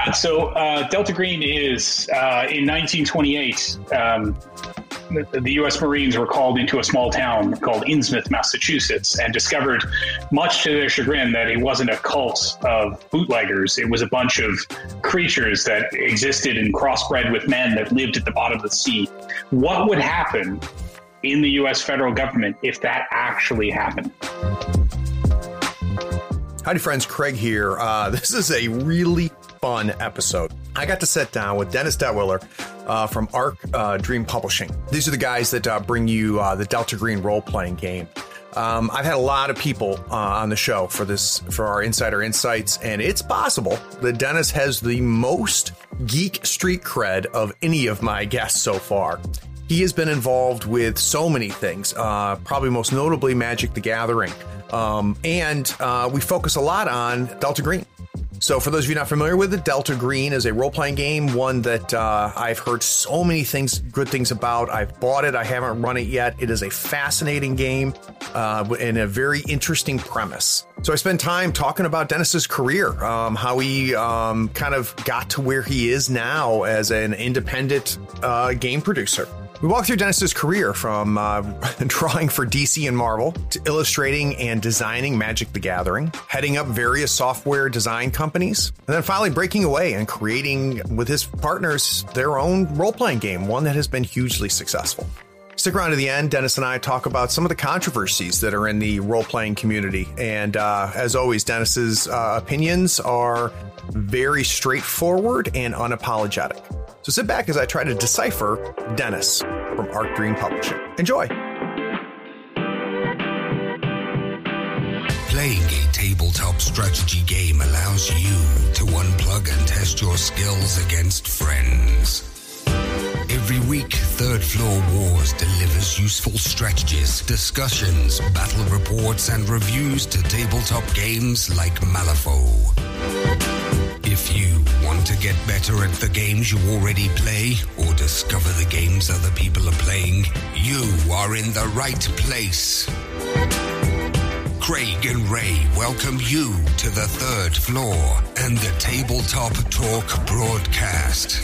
Yeah, so Delta Green is in 1928. The U.S. Marines were called into a small town called Innsmouth, Massachusetts, and discovered, much to their chagrin, that it wasn't a cult of bootleggers. It was a bunch of creatures that existed and crossbred with men that lived at the bottom of the sea. What would happen in the U.S. federal government if that actually happened? Howdy, friends. Craig here. This is a really fun episode. I got to sit down with Dennis Detwiller from Arc Dream Publishing. These are the guys that bring you the Delta Green role-playing game. I've had a lot of people on the show for our Insider Insights, and it's possible that Dennis has the most geek street cred of any of my guests so far. He has been involved with so many things, probably most notably Magic the Gathering. And we focus a lot on Delta Green. So for those of you not familiar with it, Delta Green is a role-playing game, one that I've heard so many good things about. I've bought it. I haven't run it yet. It is a fascinating game and a very interesting premise. So I spent time talking about Dennis's career, how he kind of got to where he is now as an independent game producer. We walked through Dennis's career from drawing for DC and Marvel to illustrating and designing Magic the Gathering, heading up various software design companies, and then finally breaking away and creating with his partners their own role-playing game, one that has been hugely successful. Stick around to the end. Dennis and I talk about some of the controversies that are in the role-playing community. And as always, Dennis's opinions are very straightforward and unapologetic. So sit back as I try to decipher Dennis from Arc Dream Publishing. Enjoy. Playing a tabletop strategy game allows you to unplug and test your skills against friends. Every week, Third Floor Wars delivers useful strategies, discussions, battle reports, and reviews to tabletop games like Malifaux. If you want to get better at the games you already play or discover the games other people are playing, you are in the right place. Craig and Ray welcome you to the Third Floor and the Tabletop Talk broadcast.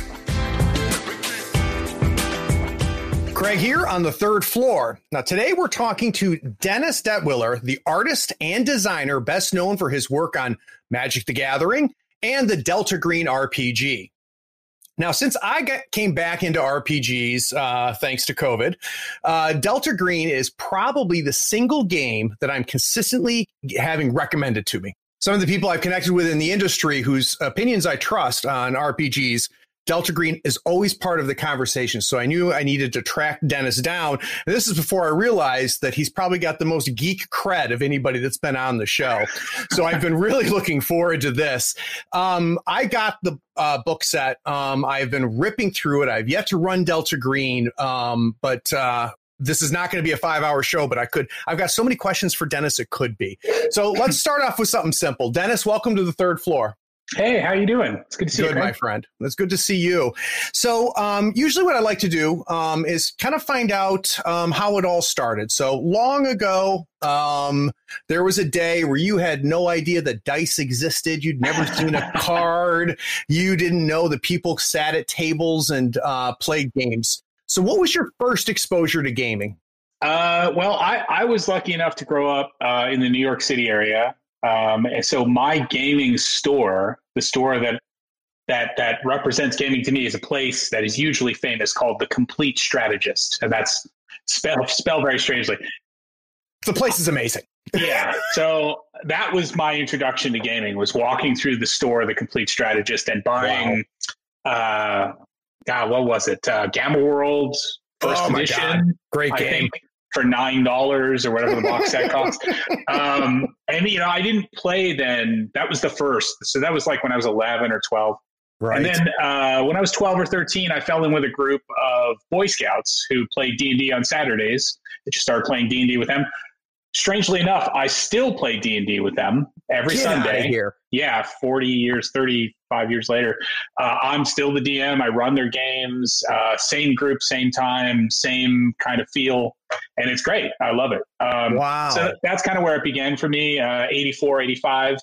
Craig here on the Third Floor. Now, today we're talking to Dennis Detwiller, the artist and designer best known for his work on Magic the Gathering and the Delta Green RPG. Now, since I came back into RPGs, thanks to COVID, Delta Green is probably the single game that I'm consistently having recommended to me. Some of the people I've connected with in the industry whose opinions I trust on RPGs, Delta Green is always part of the conversation. So I knew I needed to track Dennis down. And this is before I realized that he's probably got the most geek cred of anybody that's been on the show. So I've been really looking forward to this. I got the book set. I've been ripping through it. I've yet to run Delta Green, but this is not going to be a 5-hour show, but I've got so many questions for Dennis, it could be. So let's start off with something simple. Dennis, welcome to the Third Floor. Hey, how you doing? It's good to see you. Good, my friend. It's good to see you. So usually what I like to do is kind of find out how it all started. So long ago, there was a day where you had no idea that dice existed. You'd never seen a card. You didn't know that people sat at tables and played games. So what was your first exposure to gaming? Well, I was lucky enough to grow up in the New York City area. And so my gaming store, the store that represents gaming to me, is a place that is hugely famous called The Complete Strategist. And that's spelled very strangely. The place is amazing. Yeah. So that was my introduction to gaming, was walking through the store, The Complete Strategist, and buying, what was it? Gamma World First Edition. God. Great game. I think, for $9 or whatever the box set cost. And, I didn't play then. That was the first. So that was like when I was 11 or 12. Right. And then when I was 12 or 13, I fell in with a group of Boy Scouts who played D&D on Saturdays. I just started playing D&D with them. Strangely enough, I still play D&D with them every Sunday. Here. Yeah, 35 years later. I'm still the DM. I run their games. Same group, same time, same kind of feel. And it's great. I love it. Wow. So that's kind of where it began for me, 84, 85.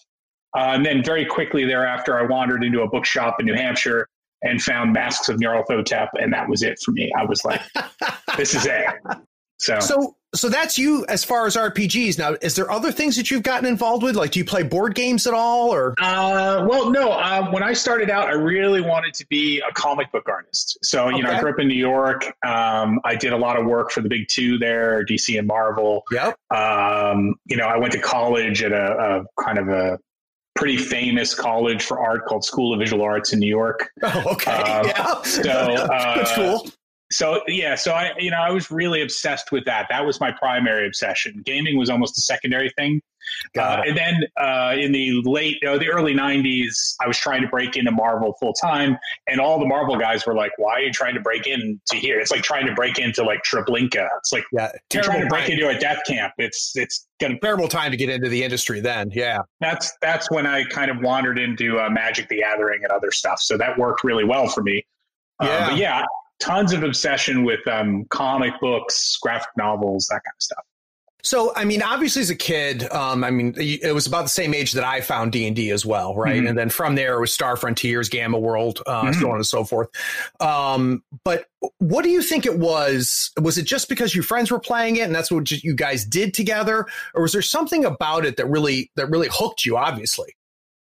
And then very quickly thereafter, I wandered into a bookshop in New Hampshire and found Masks of Nyarlathotep, and that was it for me. I was like, this is it. So that's you as far as RPGs. Now, is there other things that you've gotten involved with? Like, do you play board games at all? Or well, no. When I started out, I really wanted to be a comic book artist. So, you know, I grew up in New York. I did a lot of work for the big two there, DC and Marvel. Yep. You know, I went to college at a kind of a pretty famous college for art called School of Visual Arts in New York. Oh, okay. Yeah. So that's cool. So I was really obsessed with that. That was my primary obsession. Gaming was almost a secondary thing. And then in the early 90s, I was trying to break into Marvel full time, and all the Marvel guys were like, "Why are you trying to break into here? It's like trying to break into like Treblinka. It's like you're trying to break into a death camp. It's gonna terrible time to get into the industry then." Yeah, that's when I kind of wandered into Magic the Gathering and other stuff. So that worked really well for me. But yeah. Tons of obsession with comic books, graphic novels, that kind of stuff. So, I mean, obviously as a kid, it was about the same age that I found D&D as well, right? Mm-hmm. And then from there, it was Star Frontiers, Gamma World, so on and so forth. But what do you think it was? Was it just because your friends were playing it and that's what you guys did together? Or was there something about it that really hooked you, obviously?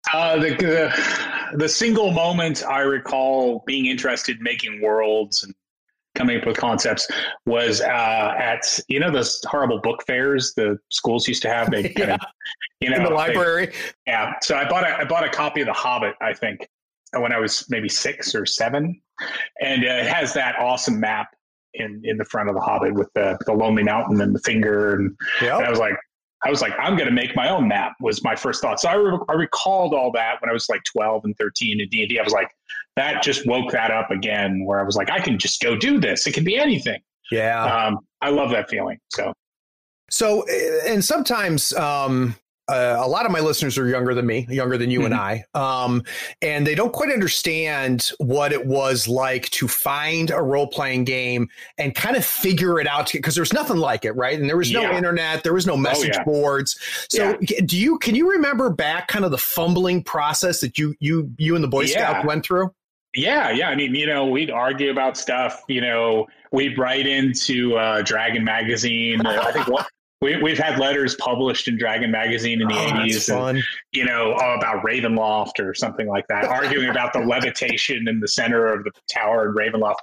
The single moment I recall being interested in making worlds and coming up with concepts was at those horrible book fairs the schools used to have. They in the library. So I bought a copy of The Hobbit, I think, when I was maybe 6 or 7, and it has that awesome map in the front of The Hobbit with the Lonely Mountain and the finger, and I was like, I'm going to make my own map, was my first thought. So I recalled all that when I was like 12 and 13 in D&D. I was like, that just woke that up again, where I was like, I can just go do this. It can be anything. Yeah. I love that feeling. So, and sometimes, a lot of my listeners are younger than me, younger than you and I, and they don't quite understand what it was like to find a role-playing game and kind of figure it out, because there's nothing like it, right? And there was no internet, there was no message boards. So can you remember back kind of the fumbling process that you and the Boy Scouts went through? Yeah. I mean, we'd argue about stuff, we'd write into Dragon Magazine. I think We've had letters published in Dragon Magazine in the 80s, about Ravenloft or something like that, arguing about the levitation in the center of the tower in Ravenloft.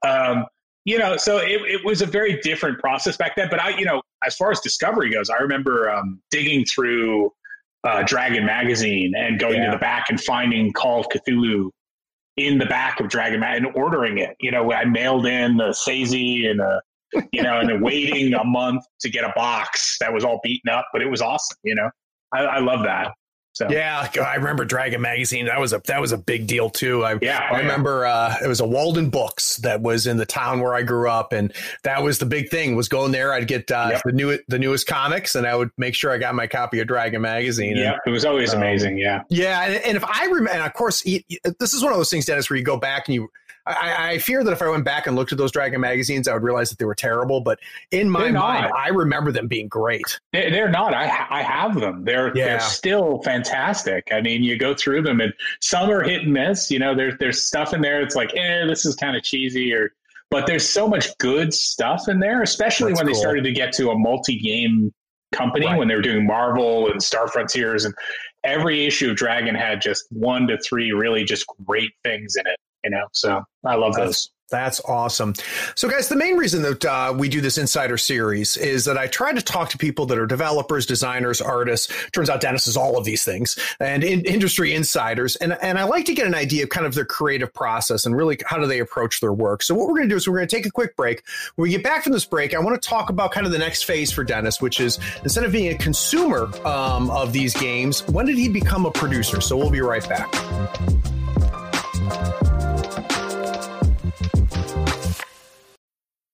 So it was a very different process back then. But as far as discovery goes, I remember digging through Dragon Magazine and going to the back and finding Call of Cthulhu in the back of Dragon Magazine and ordering it. I mailed in the Sazy and and then waiting a month to get a box that was all beaten up, but it was awesome. I love that. So yeah, I remember Dragon Magazine. That was a big deal too. I remember it was a Walden Books that was in the town where I grew up, and that was the big thing. Was going there. I'd get the newest comics, and I would make sure I got my copy of Dragon Magazine. Yeah, it was always amazing. Yeah, and if I remember, and of course, this is one of those things, Dennis, where you go back and I fear that if I went back and looked at those Dragon magazines, I would realize that they were terrible. But in my mind, I remember them being great. They're not. I have them. They're still fantastic. I mean, you go through them, and some are hit and miss. There's stuff in there. It's like, this is kind of cheesy, but there's so much good stuff in there, especially when they started to get to a multi-game company, when they were doing Marvel and Star Frontiers, and every issue of Dragon had just 1 to 3 really just great things in it. So I love those. That's awesome. So, guys, the main reason that we do this Insider series is that I try to talk to people that are developers, designers, artists. Turns out Dennis is all of these things, and industry insiders. And I like to get an idea of kind of their creative process and really how do they approach their work. So what we're going to do is we're going to take a quick break. When we get back from this break, I want to talk about kind of the next phase for Dennis, which is instead of being a consumer of these games, when did he become a producer? So we'll be right back.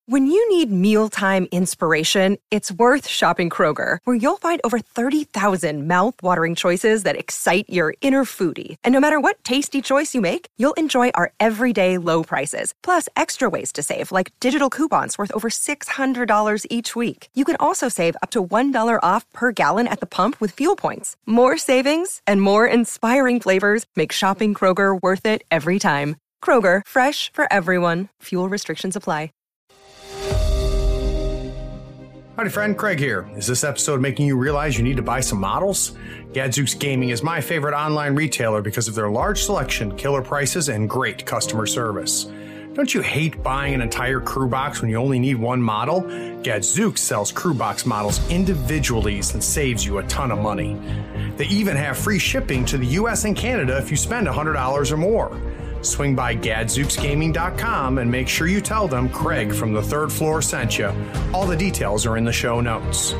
When you need mealtime inspiration, it's worth shopping Kroger, where you'll find over 30,000 mouth-watering choices that excite your inner foodie. And no matter what tasty choice you make, you'll enjoy our everyday low prices, plus extra ways to save, like digital coupons worth over $600 each week. You can also save up to $1 off per gallon at the pump with fuel points. More savings and more inspiring flavors make shopping Kroger worth it every time. Kroger, fresh for everyone. Fuel restrictions apply. Howdy, friend. Craig here. Is this episode making you realize you need to buy some models? Gadzooks Gaming is my favorite online retailer because of their large selection, killer prices, and great customer service. Don't you hate buying an entire crew box when you only need one model? Gadzooks sells crew box models individually and saves you a ton of money. They even have free shipping to the US and Canada if you spend $100 or more. Swing by GadzooksGaming.com and make sure you tell them Craig from the third floor sent you. All the details are in the show notes.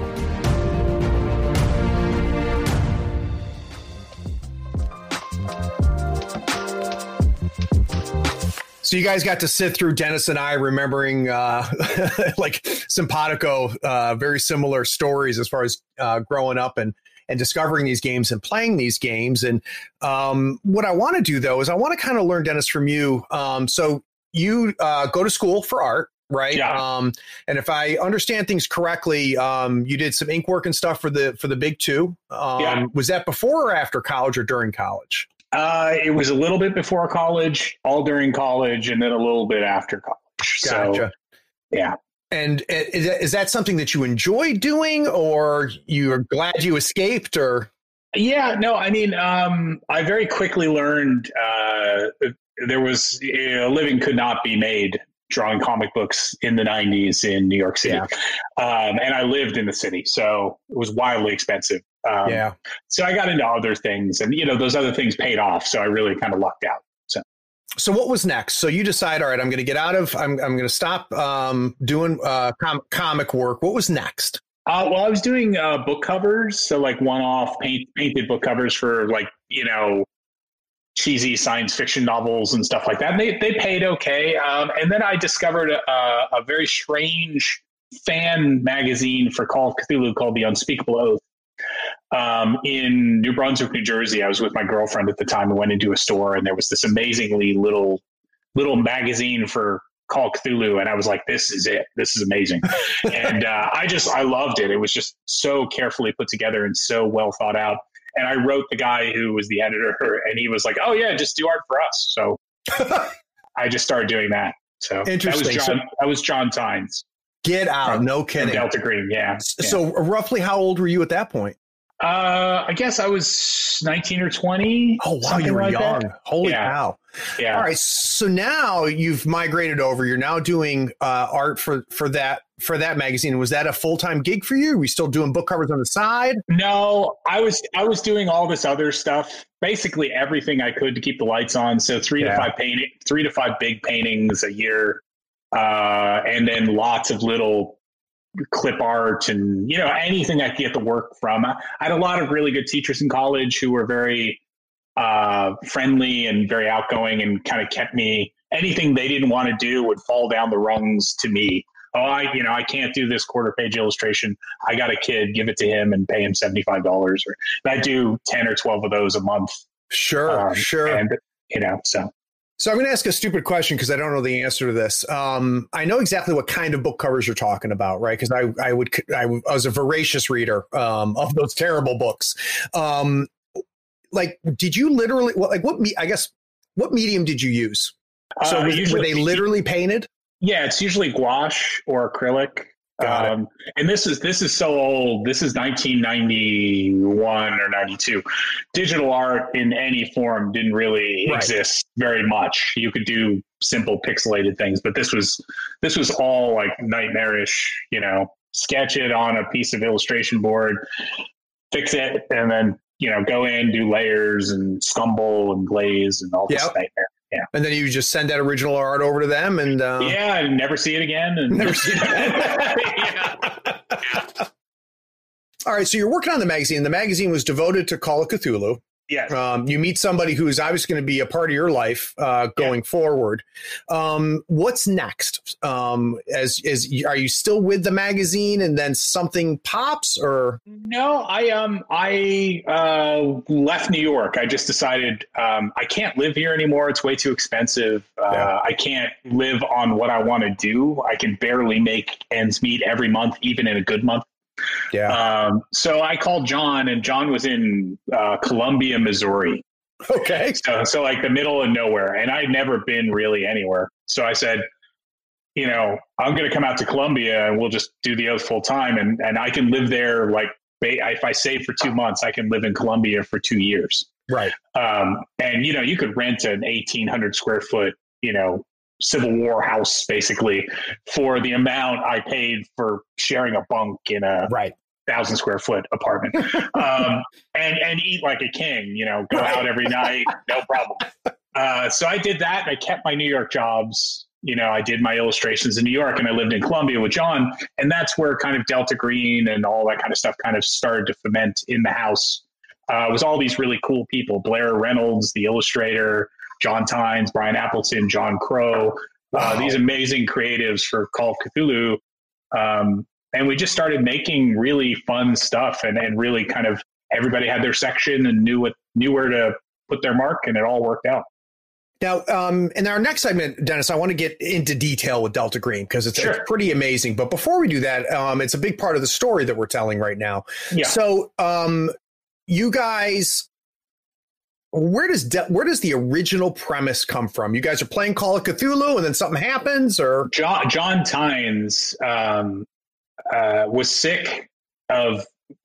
So you guys got to sit through Dennis and I remembering like simpatico, very similar stories as far as growing up and discovering these games and playing these games. And what I want to do, though, is I want to kind of learn, Dennis, from you. So you go to school for art, right? Yeah. And if I understand things correctly, you did some ink work and stuff for the Big Two. Yeah. Was that before or after college or during college? It was a little bit before college, all during college, and then a little bit after college. Gotcha. So, yeah. And is that something that you enjoy doing, or you're glad you escaped, or? Yeah, no, I mean, I very quickly learned there was a living could not be made drawing comic books in the 90s in New York City. Yeah. And I lived in the city, so it was wildly expensive. So I got into other things, and, those other things paid off. So I really kind of lucked out. So what was next? So you decide, all right, I'm going to get out of, I'm going to stop doing comic work. What was next? Well, I was doing book covers. So like one-off painted book covers for cheesy science fiction novels and stuff like that. And they paid okay. And then I discovered a very strange fan magazine for Call of Cthulhu called The Unspeakable Oath. In New Brunswick, New Jersey. I was with my girlfriend at the time. We went into a store, and there was this amazingly little magazine for Call of Cthulhu, and I was like, "This is it. This is amazing." And I loved it. It was just so carefully put together and so well thought out. And I wrote the guy who was the editor, and he was like, "Oh yeah, just do art for us." So I just started doing that. So interesting. That was John Tynes. Get out! No kidding. Delta Green, yeah. So roughly, how old were you at that point? I guess I was 19 or 20. Oh, wow, you were like young. That. Holy cow. Yeah. All right. So now you've migrated over. You're now doing art for that magazine. Was that a full-time gig for you? Were you still doing book covers on the side? No, I was doing all this other stuff, basically everything I could to keep the lights on. So 3 to 5 big paintings a year. And then lots of little clip art and, anything I could get the work from. I had a lot of really good teachers in college who were very friendly and very outgoing and kind of kept me, anything they didn't want to do would fall down the rungs to me. Oh, I can't do this quarter-page illustration. I got a kid, give it to him and pay him $75. Or I do 10 or 12 of those a month. Sure. And, So I'm going to ask a stupid question because I don't know the answer to this. I know exactly what kind of book covers you're talking about, right? Because I was a voracious reader of those terrible books. Did you literally what medium did you use? So were they literally painted? Yeah, it's usually gouache or acrylic. And this is so old. This is 1991 or 92. Digital art in any form didn't really exist very much. You could do simple pixelated things, but this was all like nightmarish, sketch it on a piece of illustration board, fix it, and then, go in, do layers and scumble and glaze and all this nightmare. Yeah. And then you just send that original art over to them and and never see it again and never see it again. All right. So you're working on the magazine. The magazine was devoted to Call of Cthulhu. Yes. You meet somebody who's obviously going to be a part of your life going forward. What's next? Are you still with the magazine and then something pops or? No, I left New York. I just decided I can't live here anymore. It's way too expensive. I can't live on what I want to do. I can barely make ends meet every month, even in a good month. Yeah. So I called John, and John was in Columbia, Missouri. Okay. So like the middle of nowhere, and I'd never been really anywhere. So I said, I'm going to come out to Columbia, and we'll just do the Oath full time, and I can live there. Like if I save for 2 months, I can live in Columbia for 2 years. Right. And you could rent an 1,800 square foot, Civil War house basically for the amount I paid for sharing a bunk in a 1,000 square foot apartment, and eat like a king, go out every night, no problem. So I did that, and I kept my New York jobs. I did my illustrations in New York, and I lived in Columbia with John, and that's where kind of Delta Green and all that kind of stuff kind of started to ferment in the house. It was all these really cool people: Blair Reynolds, the illustrator, John Tynes, Brian Appleton, John Crow, these amazing creatives for Call of Cthulhu. And we just started making really fun stuff, and really kind of everybody had their section and knew where to put their mark, and it all worked out. Now, in our next segment, Dennis, I want to get into detail with Delta Green because it's pretty amazing. But before we do that, it's a big part of the story that we're telling right now. Yeah. So you guys, where does the original premise come from? You guys are playing Call of Cthulhu, and then something happens, or John Tynes was sick of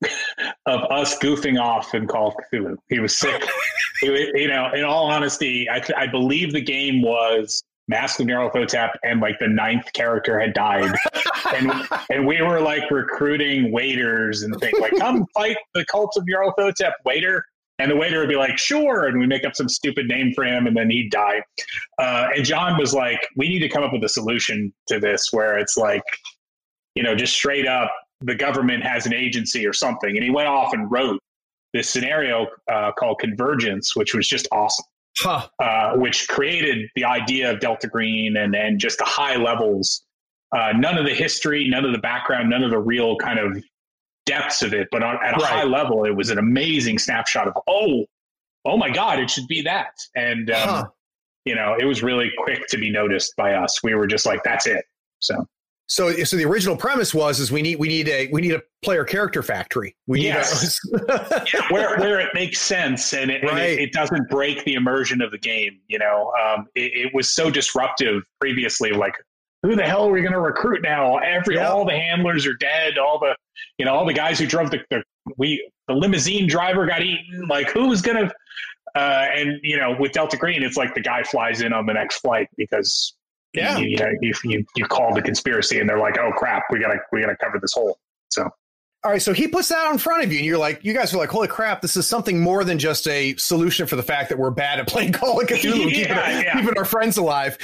us goofing off in Call of Cthulhu. He was sick. In all honesty, I believe the game was Mask of Nyarlathotep, and like the 9th character had died, and we were like recruiting waiters and things like, come fight the cult of Nyarlathotep, waiter. And the waiter would be like, sure. And we make up some stupid name for him, and then he'd die. And John was like, we need to come up with a solution to this where it's like, just straight up, the government has an agency or something. And he went off and wrote this scenario called Convergence, which was just awesome, which created the idea of Delta Green and just the high levels. None of the history, none of the background, none of the real kind of depths of it, but at a high level, it was an amazing snapshot of, oh my God, it should be that. And, it was really quick to be noticed by us. We were just like, that's it. So the original premise was we need a player character factory. Where it makes sense and it doesn't break the immersion of the game. It was so disruptive previously. Like, who the hell are we going to recruit now? All the handlers are dead. All the guys who drove the limousine driver got eaten. Like, who's going to? With Delta Green, it's like the guy flies in on the next flight because. Yeah, you call the conspiracy, and they're like, "Oh crap, we gotta cover this hole." So, all right, so he puts that out in front of you, and you guys are like, "Holy crap, this is something more than just a solution for the fact that we're bad at playing Call of Cthulhu, keeping our friends alive."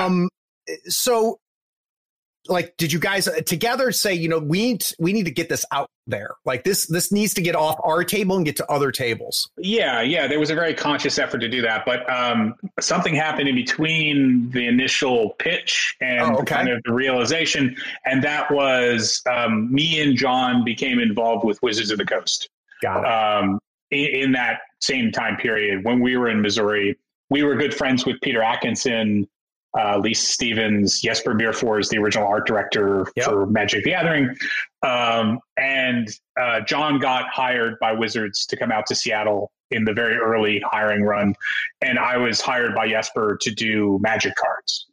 So, like, did you guys together say, we need to get this out there? Like this needs to get off our table and get to other tables. Yeah. There was a very conscious effort to do that, but something happened in between the initial pitch and kind of the realization, and that was me and John became involved with Wizards of the Coast. Got it. In that same time period when we were in Missouri, we were good friends with Peter Atkinson. Lisa Stevens, Jesper Bierfor is the original art director for Magic the Gathering. And John got hired by Wizards to come out to Seattle in the very early hiring run. And I was hired by Jesper to do Magic cards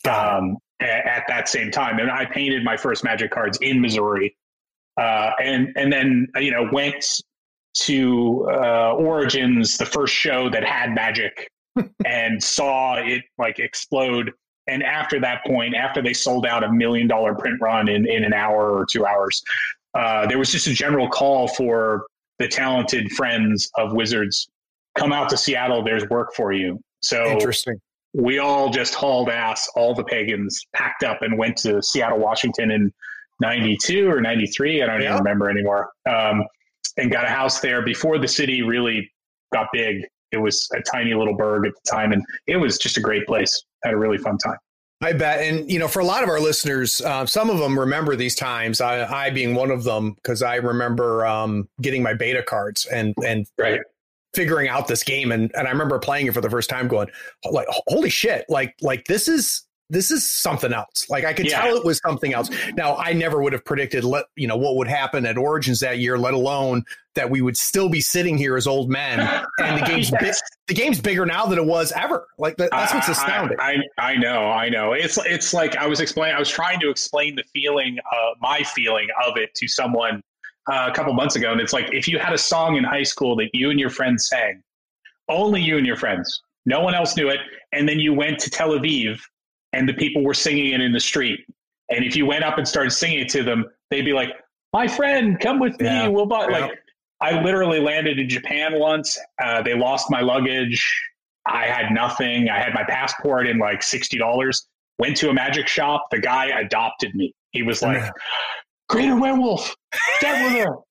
at that same time. And I painted my first Magic cards in Missouri. And then, went to Origins, the first show that had Magic. And saw it like explode. And after that point, after they sold out $1 million print run in an hour or 2 hours, there was just a general call for the talented friends of Wizards, come out to Seattle, there's work for you. So interesting. We all just hauled ass, all the pagans packed up and went to Seattle, Washington in 92 or 93. I don't even remember anymore. And got a house there before the city really got big. It was a tiny little burg at the time, and it was just a great place. Had a really fun time. I bet. And, for a lot of our listeners, some of them remember these times, I being one of them, because I remember getting my beta cards and right. figuring out this game. And I remember playing it for the first time going, like, holy shit, like this is something else. Like I could tell it was something else. Now, I never would have predicted, what would happen at Origins that year, let alone that we would still be sitting here as old men. And the game's bigger now than it was ever. Like that's what's astounding. I know. It's like I was trying to explain the feeling, my feeling of it to someone a couple months ago. And it's like, if you had a song in high school that you and your friends sang, only you and your friends, no one else knew it. And then you went to Tel Aviv and the people were singing it in the street. And if you went up and started singing it to them, they'd be like, my friend, come with me. Yeah. We'll buy. Like, I literally landed in Japan once. They lost my luggage. I had nothing. I had my passport in like $60. Went to a magic shop. The guy adopted me. He was like, Greater Werewolf, get with her.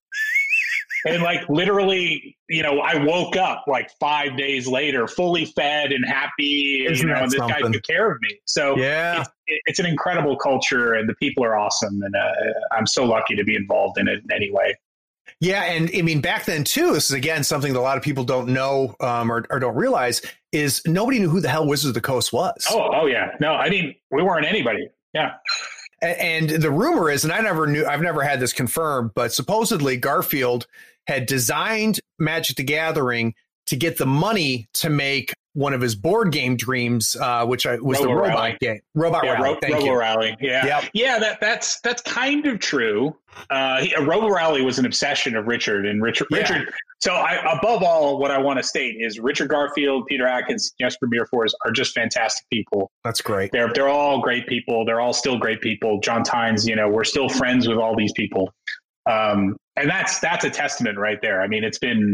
And like literally, I woke up like 5 days later, fully fed and happy. And this guy took care of me. So it's an incredible culture, and the people are awesome. And I'm so lucky to be involved in it in any way. Yeah. And I mean, back then, too, this is, again, something that a lot of people don't know or don't realize is nobody knew who the hell Wizards of the Coast was. Oh, yeah. No, I mean, we weren't anybody. Yeah. And the rumor is, and I've never had this confirmed, but supposedly Garfield had designed Magic the Gathering to get the money to make one of his board game dreams, which was the robot game. Robot Rally. Robo Rally. Yeah. Yep. Yeah, that's kind of true. Robo Rally was an obsession of Richard. And Richard. So above all, what I want to state is Richard Garfield, Peter Atkins, Jesper Bierfors are just fantastic people. That's great. They're all great people. They're all still great people. John Tynes, we're still friends with all these people. And that's a testament right there. I mean, it's been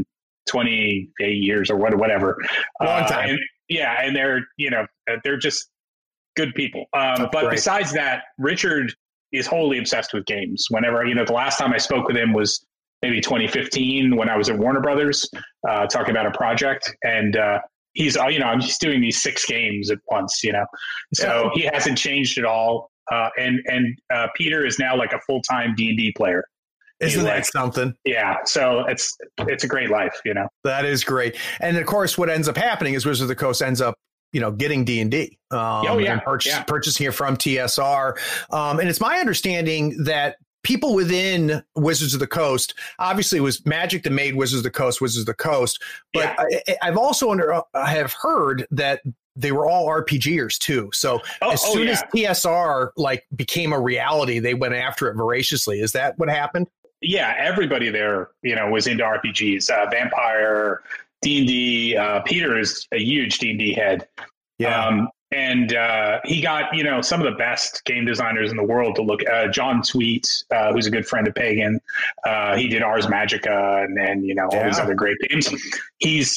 28 years or whatever. Long time. And they're just good people. But great. Besides that, Richard is wholly obsessed with games. Whenever, the last time I spoke with him was maybe 2015 when I was at Warner Brothers, talking about a project. And he's doing these 6 games at once, so he hasn't changed at all. And Peter is now like a full-time D&D player. Isn't that something? Yeah. So it's a great life, That is great. And of course, what ends up happening is Wizards of the Coast ends up, getting D&D. And purchasing it from TSR. And it's my understanding that people within Wizards of the Coast, obviously it was Magic that made Wizards of the Coast. But I've also I have heard that they were all RPGers too. So as soon as TSR became a reality, they went after it voraciously. Is that what happened? Yeah, everybody there, was into RPGs. Vampire, D&D. Peter is a huge D&D head. Yeah. And he got, some of the best game designers in the world to look at. John Sweet, who's a good friend of Pagan. He did Ars Magica and all these other great games. He's,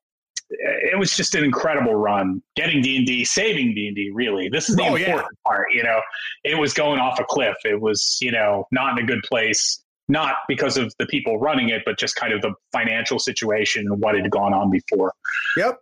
it was just an incredible run. Getting D&D, saving D&D, really. This is the important part, It was going off a cliff. It was, not in a good place. Not because of the people running it, but just kind of the financial situation and what had gone on before. Yep.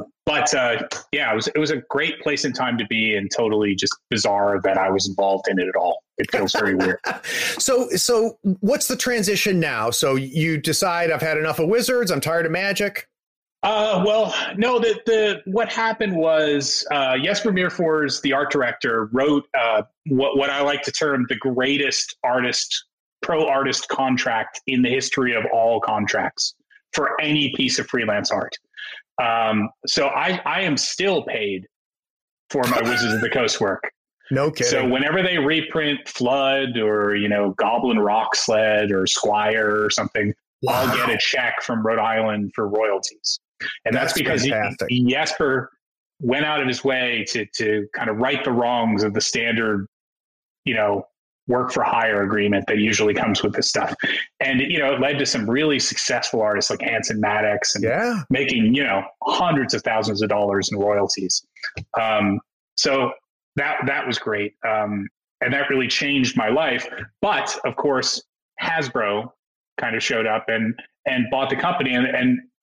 It was a great place and time to be, and totally just bizarre that I was involved in it at all. It feels very weird. So what's the transition now? So you decide I've had enough of Wizards. I'm tired of Magic. No, what happened was Jesper Bierfors, the art director, wrote what I like to term the greatest pro artist contract in the history of all contracts for any piece of freelance art. So I am still paid for my Wizards of the Coast work. No kidding. So whenever they reprint Flood or, Goblin Rock Sled or Squire or something, I'll get a check from Rhode Island for royalties. And that's because Jesper went out of his way to kind of right the wrongs of the standard, work for hire agreement that usually comes with this stuff. And, it led to some really successful artists like Anson Maddox and making, hundreds of thousands of dollars in royalties. So that was great. And that really changed my life. But of course, Hasbro kind of showed up and bought the company. And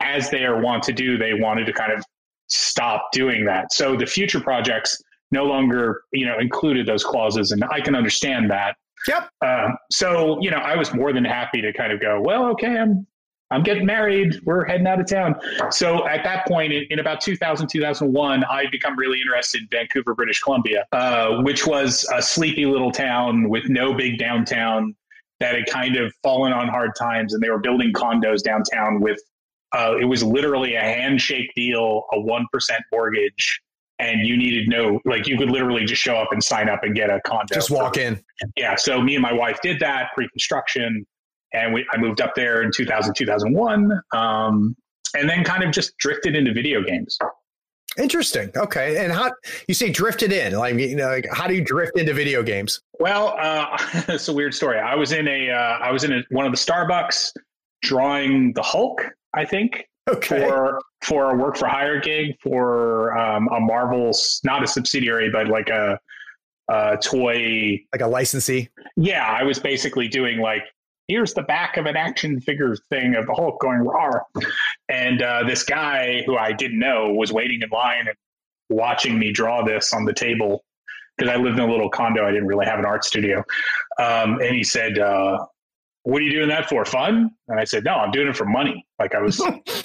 as they are wont to do, they wanted to kind of stop doing that. So the future projects no longer, included those clauses, and I can understand that. Yep. So, I was more than happy to kind of go, well, okay, I'm getting married. We're heading out of town. So at that point, in about 2000, 2001, I'd become really interested in Vancouver, British Columbia, which was a sleepy little town with no big downtown that had kind of fallen on hard times. And they were building condos downtown with, it was literally a handshake deal, a 1% mortgage. And you needed you could literally just show up and sign up and get a condo. Just walk in. Yeah. So me and my wife did that pre-construction, and I moved up there in 2000, 2001, and then kind of just drifted into video games. Interesting. Okay. And how you say drifted in? Like how do you drift into video games? Well, it's a weird story. I was in one of the Starbucks drawing the Hulk, I think. Okay. For a work for hire gig for a Marvel, not a subsidiary, but like a toy, like a licensee. Yeah, I was basically doing here's the back of an action figure thing of the Hulk going rawr, and this guy who I didn't know was waiting in line and watching me draw this on the table because I lived in a little condo. I didn't really have an art studio, and he said, what are you doing that for? Fun? And I said, no, I'm doing it for money. I was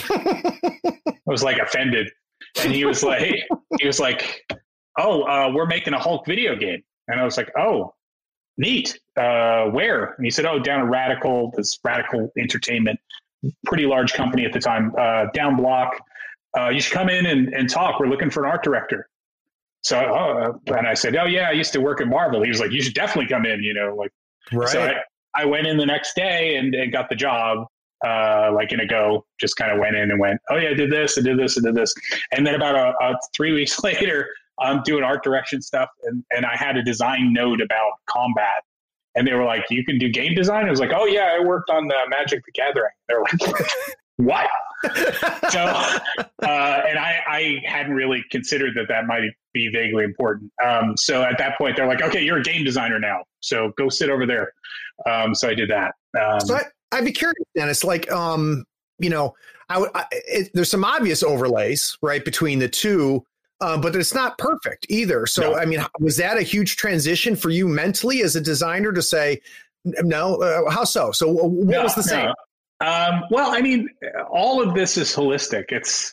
offended. And he was like, oh, we're making a Hulk video game. And I was like, oh, neat. Where? And he said, oh, down at this Radical Entertainment, pretty large company at the time, down block. You should come in and talk. We're looking for an art director. So, and I said, oh yeah, I used to work at Marvel. He was like, you should definitely come in, right. So I went in the next day and got the job, in a go, just kind of went in and went, oh yeah, I did this. And then about 3 weeks later, I'm doing art direction stuff. And I had a design note about combat. And they were like, you can do game design? I was like, oh yeah, I worked on Magic the Gathering. They're like, what? So, and I hadn't really considered that might be vaguely important. So at that point, they're like, okay, you're a game designer now. So go sit over there. So I did that. So I'd be curious, Dennis, there's some obvious overlays, right, between the two, but it's not perfect either. So, no. Was that a huge transition for you mentally as a designer to say, no, how so? So what was the same? All of this is holistic. It's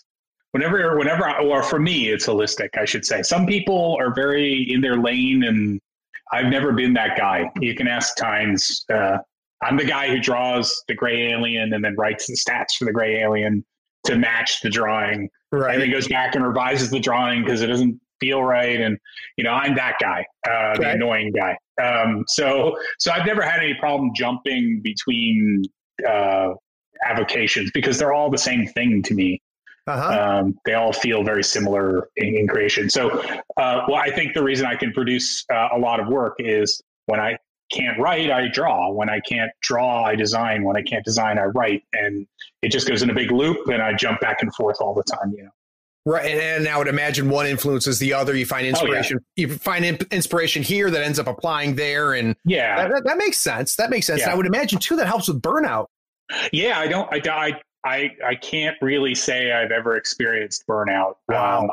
or for me, it's holistic, I should say. Some people are very in their lane, and I've never been that guy. You can ask Tynes. I'm the guy who draws the gray alien and then writes the stats for the gray alien to match the drawing. Right. And then goes back and revises the drawing because it doesn't feel right. And, I'm that guy, the annoying guy. So I've never had any problem jumping between avocations because they're all the same thing to me. Uh-huh. They all feel very similar in creation. So, I think the reason I can produce a lot of work is when I can't write, I draw. When I can't draw, I design. When I can't design, I write. And it just goes in a big loop, and I jump back and forth all the time. Right, and I would imagine one influences the other. You find inspiration. You find inspiration here that ends up applying there, and that makes sense. That makes sense. Yeah. And I would imagine too that helps with burnout. Yeah, I can't really say I've ever experienced burnout. Wow.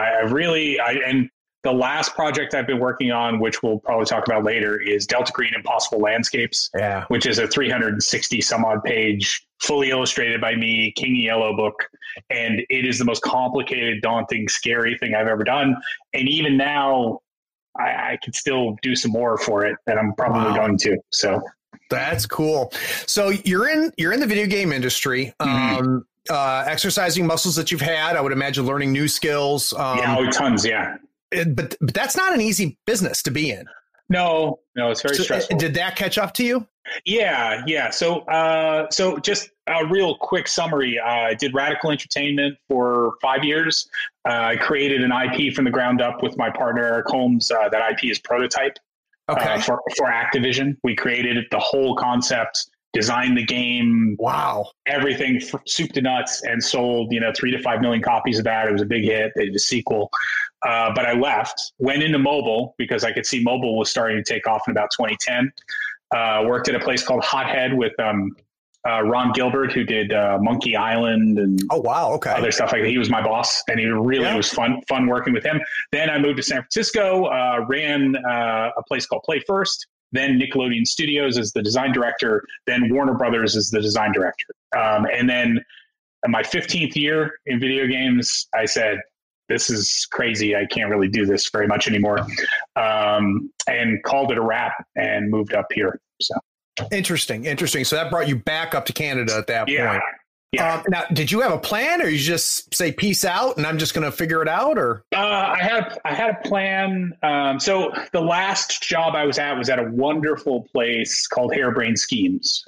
And the last project I've been working on, which we'll probably talk about later, is Delta Green Impossible Landscapes, which is a 360 some odd page, fully illustrated by me, King Yellow book. And it is the most complicated, daunting, scary thing I've ever done. And even now, I could still do some more for it, and I'm probably going to. So that's cool. So you're in the video game industry, exercising muscles that you've had. I would imagine learning new skills. Tons. Yeah. But that's not an easy business to be in. No, it's very stressful. Did that catch up to you? Yeah. So just a real quick summary. I did Radical Entertainment for 5 years. I created an IP from the ground up with my partner, Eric Holmes. That IP is Prototype. Okay. For Activision. We created the whole concept, designed the game. Wow. Everything soup to nuts, and sold, 3 to 5 million copies of that. It was a big hit. They did a sequel. But I left, went into mobile because I could see mobile was starting to take off in about 2010. Worked at a place called Hothead with Ron Gilbert, who did Monkey Island and other stuff like that. He was my boss, and it really was fun working with him. Then I moved to San Francisco, ran a place called Play First, then Nickelodeon Studios as the design director, then Warner Brothers as the design director. And then in my 15th year in video games, I said, this is crazy. I can't really do this very much anymore. And called it a wrap and moved up here. So interesting. So that brought you back up to Canada at that point. Yeah. Now, did you have a plan, or you just say peace out and I'm just going to figure it out? Or I had a plan. So the last job I was at a wonderful place called Harebrained Schemes.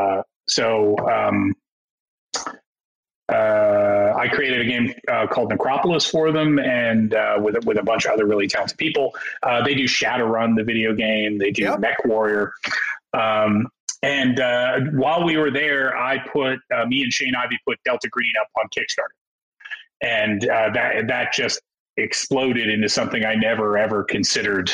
I created a game called Necropolis for them, and with a bunch of other really talented people. They do Shadowrun, the video game. They do Mech Warrior. And while we were there, me and Shane Ivey put Delta Green up on Kickstarter, and that just exploded into something I never ever considered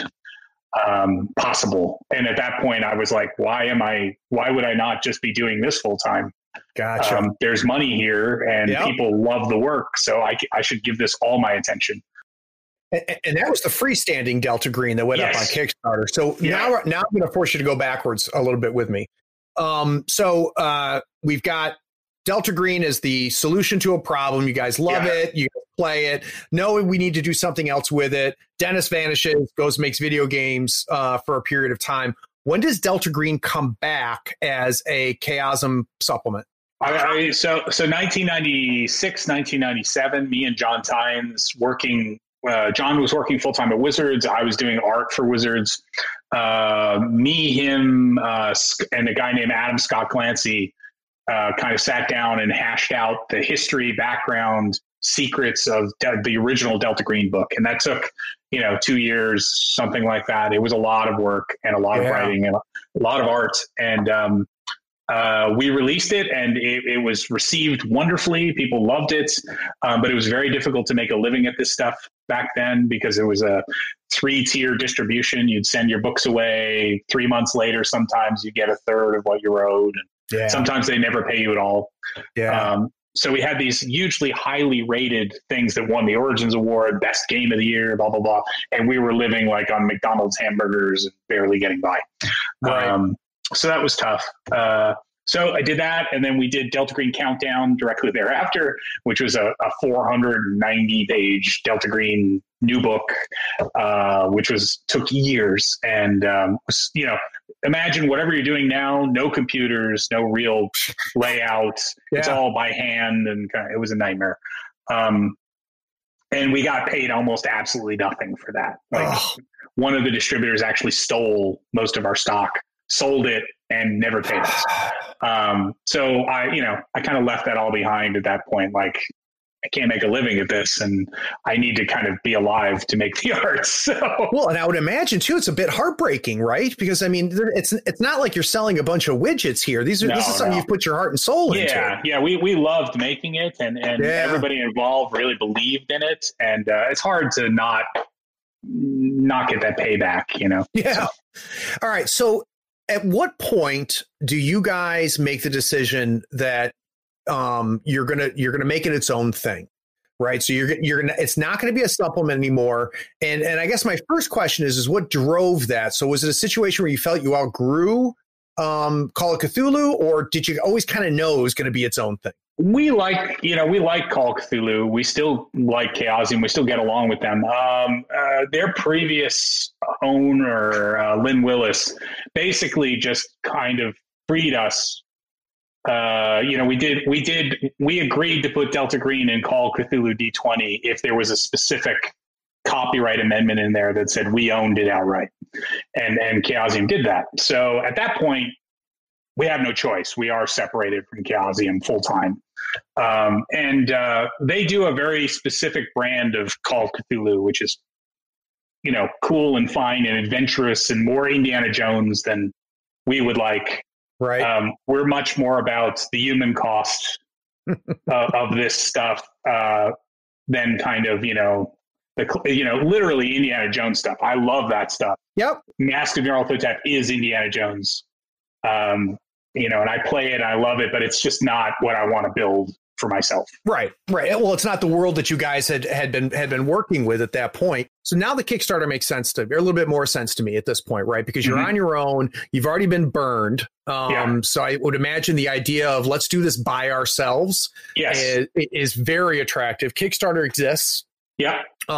possible. And at that point, I was like, why would I not just be doing this full time? Gotcha. There's money here, and people love the work, so I should give this all my attention. And that was the freestanding Delta Green that went up on Kickstarter. So now I'm going to force you to go backwards a little bit with me. So we've got Delta Green as the solution to a problem. You guys love it. You play it. No, we need to do something else with it. Dennis vanishes, goes, makes video games for a period of time. When does Delta Green come back as a Chaosium supplement? So 1996, 1997, me and John Tynes working. John was working full-time at Wizards. I was doing art for Wizards. Me, him, and a guy named Adam Scott Clancy kind of sat down and hashed out the history, background, secrets of the original Delta Green book. And that took, 2 years, something like that. It was a lot of work and a lot of writing and a lot of art. And we released it, and it was received wonderfully. People loved it, but it was very difficult to make a living at this stuff back then because it was a 3-tier distribution. You'd send your books away 3 months later. Sometimes you get a third of what you wrote. And sometimes they never pay you at all. So we had these hugely highly rated things that won the Origins Award, best game of the year, blah, blah, blah. And we were living like on McDonald's hamburgers and barely getting by. Right. So that was tough. So I did that, and then we did Delta Green Countdown directly thereafter, which was a 490-page Delta Green new book, which took years. And imagine whatever you're doing now: no computers, no real layout. It's all by hand, and it was a nightmare. And we got paid almost absolutely nothing for that. One of the distributors actually stole most of our stock, sold it, and never paid us. So I kind of left that all behind at that point. Like, I can't make a living at this, and I need to kind of be alive to make the art. So, well, and I would imagine too, it's a bit heartbreaking, right? Because I mean, it's not like you're selling a bunch of widgets here. This is something you've put your heart and soul into. Yeah, we loved making it, and everybody involved really believed in it, and it's hard to not get that payback, Yeah. So. All right. So, at what point do you guys make the decision that you're gonna make it its own thing, right? So you're gonna it's not gonna be a supplement anymore. And I guess my first question is what drove that? So was it a situation where you felt you outgrew Call of Cthulhu, or did you always kind of know it was going to be its own thing? We like Call of Cthulhu. We still like Chaosium. We still get along with them. Their previous owner, Lynn Willis, basically just kind of freed us. We agreed to put Delta Green in Call of Cthulhu D20 if there was a specific copyright amendment in there that said we owned it outright, and Chaosium did that. So at that point, we have no choice. We are separated from Chaosium full time. And they do a very specific brand of Call of Cthulhu, which is, cool and fine and adventurous and more Indiana Jones than we would like. Right. We're much more about the human cost of this stuff than kind of, literally Indiana Jones stuff. I love that stuff. Yep. Mask of Nyarlathotep is Indiana Jones. and I play it and I love it, but it's just not what I want to build for myself. Right. Well, it's not the world that you guys had been working with at that point. So now the Kickstarter makes sense a little bit more sense to me at this point, right? Because you're on your own, you've already been burned. So I would imagine the idea of let's do this by ourselves is very attractive. Kickstarter exists. Yeah.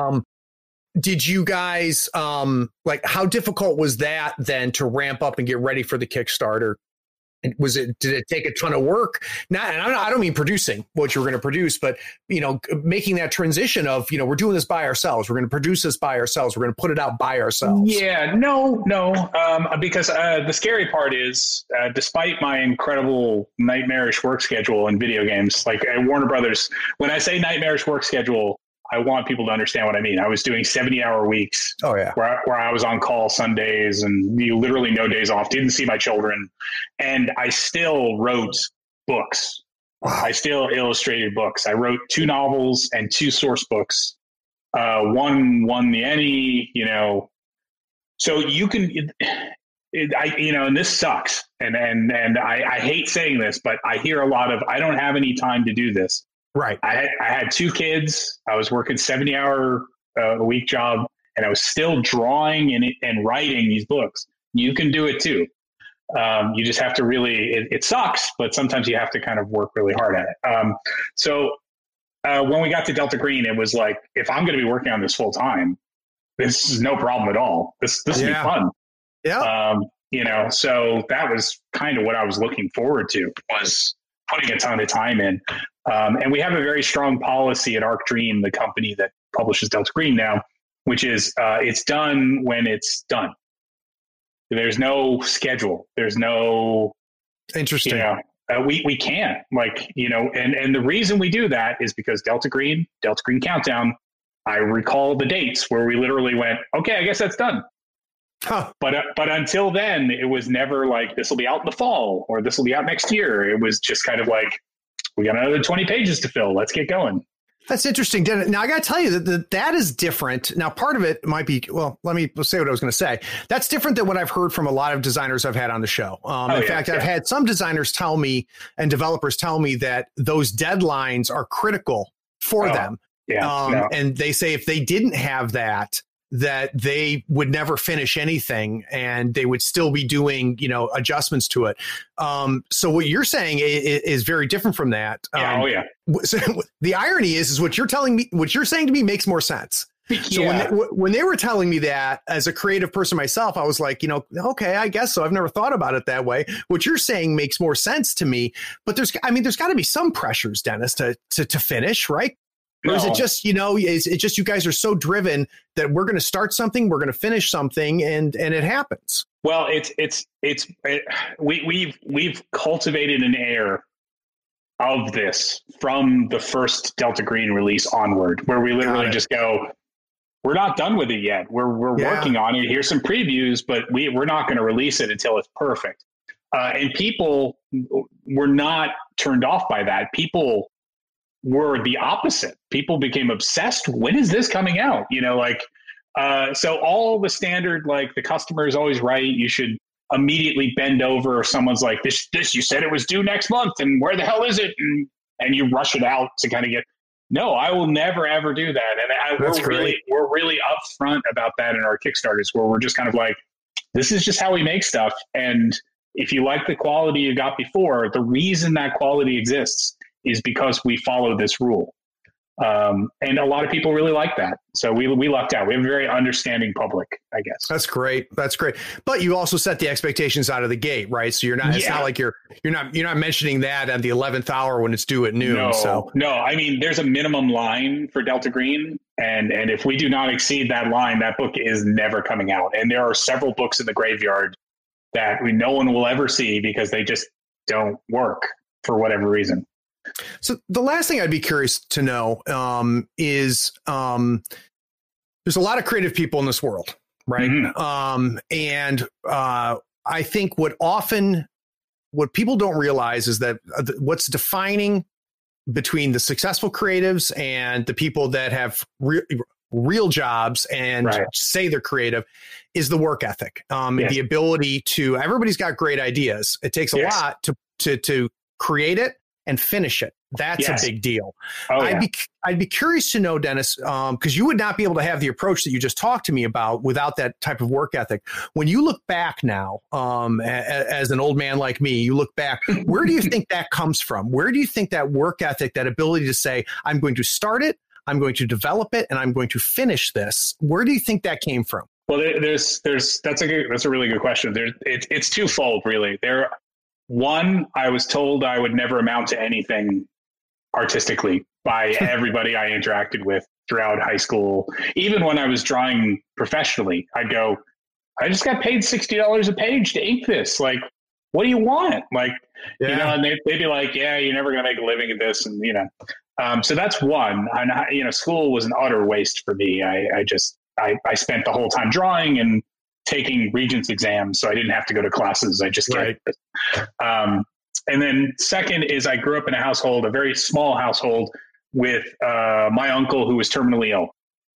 Did you guys how difficult was that then to ramp up and get ready for the Kickstarter? And did it take a ton of work? I don't mean producing what you were going to produce, but making that transition of we're doing this by ourselves. We're going to produce this by ourselves. We're going to put it out by ourselves. Yeah, no. Because the scary part is, despite my incredible nightmarish work schedule in video games, like at Warner Brothers, when I say nightmarish work schedule, I want people to understand what I mean. I was doing 70-hour weeks. Oh yeah, where I was on call Sundays and literally no days off. Didn't see my children, and I still wrote books. Wow. I still illustrated books. I wrote 2 novels and 2 source books. One won the Emmy. So you can. And this sucks. And I hate saying this, but I hear a lot of I don't have any time to do this. Right. I had 2 kids. I was working 70-hour a week job, and I was still drawing and writing these books. You can do it too. You just have to really, it sucks, but sometimes you have to kind of work really hard at it. So when we got to Delta Green, it was like, if I'm going to be working on this full time, this is no problem at all. This will be fun. Yeah. So that was kind of what I was looking forward to, was putting a ton of time in. And we have a very strong policy at Arc Dream, the company that publishes Delta Green now, which is it's done when it's done. There's no schedule. There's no interesting. We can't and the reason we do that is because Delta Green Countdown. I recall the dates where we literally went, okay, I guess that's done. Huh. But until then, it was never like this will be out in the fall or this will be out next year. It was just kind of like, we got another 20 pages to fill. Let's get going. That's interesting. Now, I got to tell you that is different. Now, part of it might be, let's say what I was going to say. That's different than what I've heard from a lot of designers I've had on the show. In fact, I've had some designers tell me and developers tell me that those deadlines are critical for them. Yeah, and they say if they didn't have that they would never finish anything and they would still be doing, adjustments to it. So what you're saying is very different from that. So the irony is what you're saying to me makes more sense. So when they were telling me that as a creative person myself, I was like, okay, I guess so. I've never thought about it that way. What you're saying makes more sense to me, but there's got to be some pressures, Dennis, to finish, right? Or is it just, is it just you guys are so driven that we're going to start something, we're going to finish something, and it happens? Well, we've cultivated an air of this from the first Delta Green release onward, where we literally just go, we're not done with it yet. We're working on it. Here's some previews, but we're not going to release it until it's perfect. And people were not turned off by that. People were the opposite. People became obsessed. When is this coming out? So all the standard, like the customer is always right. You should immediately bend over if someone's like, this, you said it was due next month and where the hell is it? And you rush it out to kind of get, no, I will never, ever do that. And we're really upfront about that in our Kickstarters, where we're just kind of like, this is just how we make stuff. And if you like the quality you got before, the reason that quality exists is because we follow this rule. And a lot of people really like that. So we lucked out. We have a very understanding public, I guess. That's great. But you also set the expectations out of the gate, right? So you're not, it's not like you're not mentioning that at the 11th hour when it's due at noon. No, I mean, there's a minimum line for Delta Green. And if we do not exceed that line, that book is never coming out. And there are several books in the graveyard that no one will ever see because they just don't work for whatever reason. So the last thing I'd be curious to know is there's a lot of creative people in this world, right? Mm-hmm. And I think what people don't realize is that what's defining between the successful creatives and the people that have real jobs and say they're creative is the work ethic. The ability to, everybody's got great ideas. It takes a lot to create it and finish it. That's a big deal. I'd be curious to know, Dennis, because you would not be able to have the approach that you just talked to me about without that type of work ethic. When you look back now, as an old man like me, you look back, where do you think that comes from? Where do you think that work ethic, that ability to say, I'm going to start it, I'm going to develop it, and I'm going to finish this? Where do you think that came from? Well, that's a really good question. It's twofold, really. One, I was told I would never amount to anything artistically by everybody I interacted with throughout high school. Even when I was drawing professionally, I'd go, I just got paid $60 a page to ink this. Like, what do you want? Like, and they'd be like, yeah, you're never going to make a living at this. And, so that's one. And, school was an utter waste for me. I spent the whole time drawing and taking Regents exams, so I didn't have to go to classes. I just get it. And then second is I grew up in a very small household with my uncle who was terminally ill.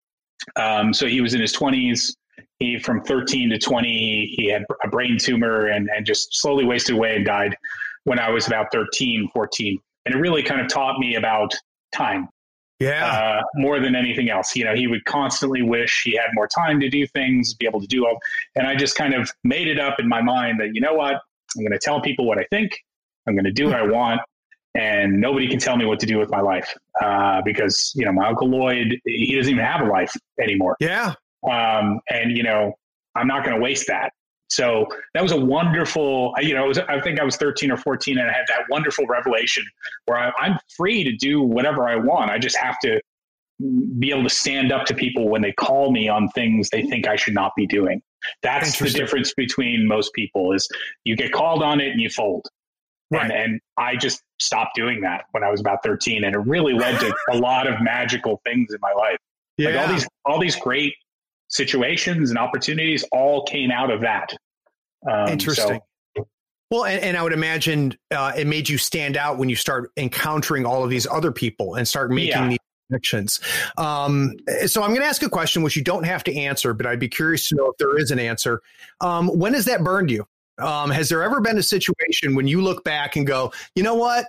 So he was in his 20s. From 13 to 20, he had a brain tumor and just slowly wasted away and died when I was about 13, 14. And it really kind of taught me about time. Yeah. More than anything else. He would constantly wish he had more time to do things, be able to do all. And I just kind of made it up in my mind that, you know what, I'm going to tell people what I think. I'm going to do what I want. And nobody can tell me what to do with my life. Because, my Uncle Lloyd, he doesn't even have a life anymore. Yeah. And, I'm not going to waste that. So that was a wonderful, I think I was 13 or 14 and I had that wonderful revelation where I'm free to do whatever I want. I just have to be able to stand up to people when they call me on things they think I should not be doing. That's the difference between most people is you get called on it and you fold. Right. And I just stopped doing that when I was about 13. And it really led to a lot of magical things in my life. Yeah. Like all these great situations and opportunities all came out of that. Interesting. Well, and I would imagine it made you stand out when you start encountering all of these other people and start making these connections. So I'm going to ask a question which you don't have to answer, but I'd be curious to know if there is an answer. When has that burned you? Has there ever been a situation when you look back and go, you know what,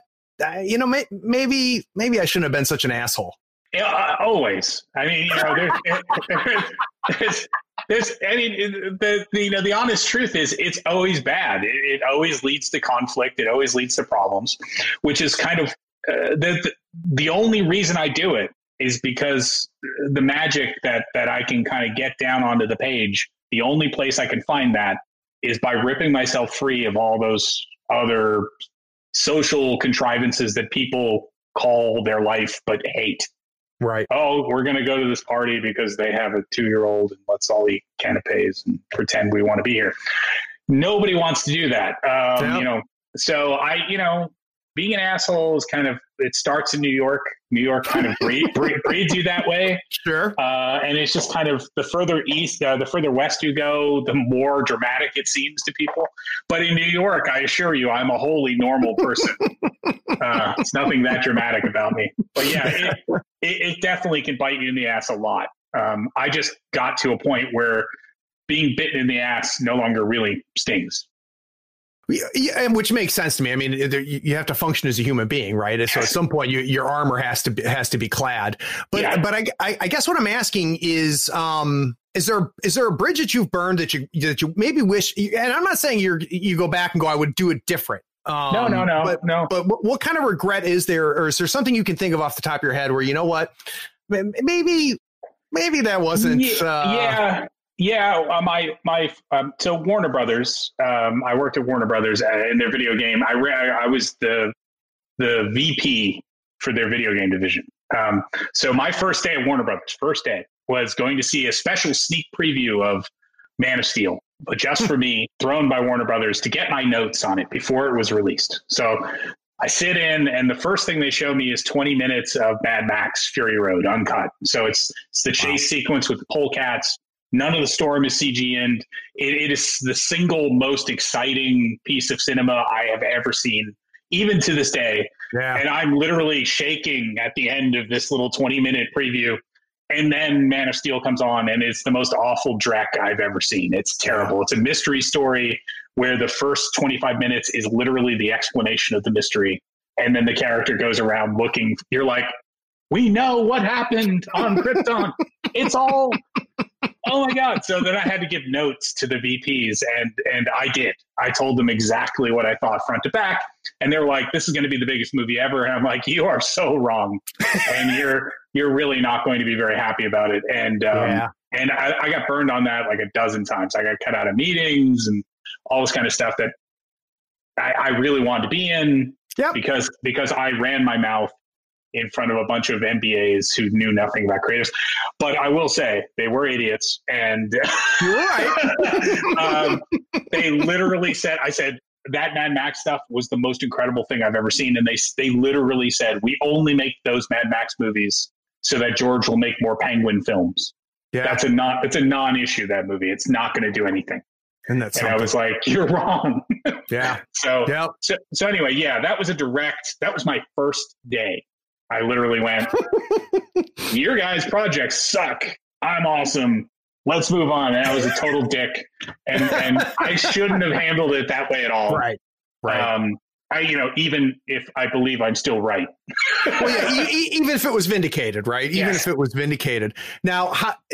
maybe I shouldn't have been such an asshole? Yeah, always. I mean, the honest truth is it's always bad. It always leads to conflict. It always leads to problems, which is kind of the only reason I do it is because the magic that I can kind of get down onto the page, the only place I can find that is by ripping myself free of all those other social contrivances that people call their life but hate. Right. Oh, we're going to go to this party because they have a 2-year-old and let's all eat canapes and pretend we want to be here. Nobody wants to do that. So being an asshole is kind of, it starts in New York. New York kind of breeds you that way. Sure. And it's just kind of the further east, the further west you go, the more dramatic it seems to people. But in New York, I assure you, I'm a wholly normal person. It's nothing that dramatic about me. But yeah, it definitely can bite you in the ass a lot. I just got to a point where being bitten in the ass no longer really stings. Yeah, which makes sense to me. I mean, you have to function as a human being, right? So at some point, your armor has to be clad. But I guess what I'm asking is there a bridge that you've burned that you maybe wish? And I'm not saying you go back and go, I would do it different. No. But what kind of regret is there, or is there something you can think of off the top of your head where, you know what, maybe that wasn't. So Warner Brothers, I worked at Warner Brothers in their video game. I was the VP for their video game division. So my first day at Warner Brothers, was going to see a special sneak preview of Man of Steel, but just for me, thrown by Warner Brothers to get my notes on it before it was released. So I sit in, and the first thing they show me is 20 minutes of Mad Max Fury Road uncut. So it's the chase sequence with the polecats. None of the storm is CG-ed. It is the single most exciting piece of cinema I have ever seen, even to this day. Yeah. And I'm literally shaking at the end of this little 20-minute preview. And then Man of Steel comes on, and it's the most awful dreck I've ever seen. It's terrible. It's a mystery story where the first 25 minutes is literally the explanation of the mystery. And then the character goes around looking. You're like, we know what happened on Krypton. It's all, oh my God. So then I had to give notes to the VPs, and I did. I told them exactly what I thought front to back. And they're like, this is going to be the biggest movie ever. And I'm like, you are so wrong. And you're really not going to be very happy about it. And and I got burned on that like a dozen times. I got cut out of meetings and all this kind of stuff that I really wanted to be in because I ran my mouth in front of a bunch of MBAs who knew nothing about creatives. But I will say they were idiots. And you're right. They literally said, I said, that Mad Max stuff was the most incredible thing I've ever seen. And they literally said, we only make those Mad Max movies so that George will make more Penguin films. Yeah. It's a non-issue, that movie. It's not going to do anything. And I was like, you're wrong. Yeah. So anyway, that was my first day. I literally went, your guys' projects suck. I'm awesome. Let's move on. And I was a total dick. And I shouldn't have handled it that way at all. Right. Even if I believe I'm still right. Well, even if it was vindicated, right? Even if it was vindicated. Now,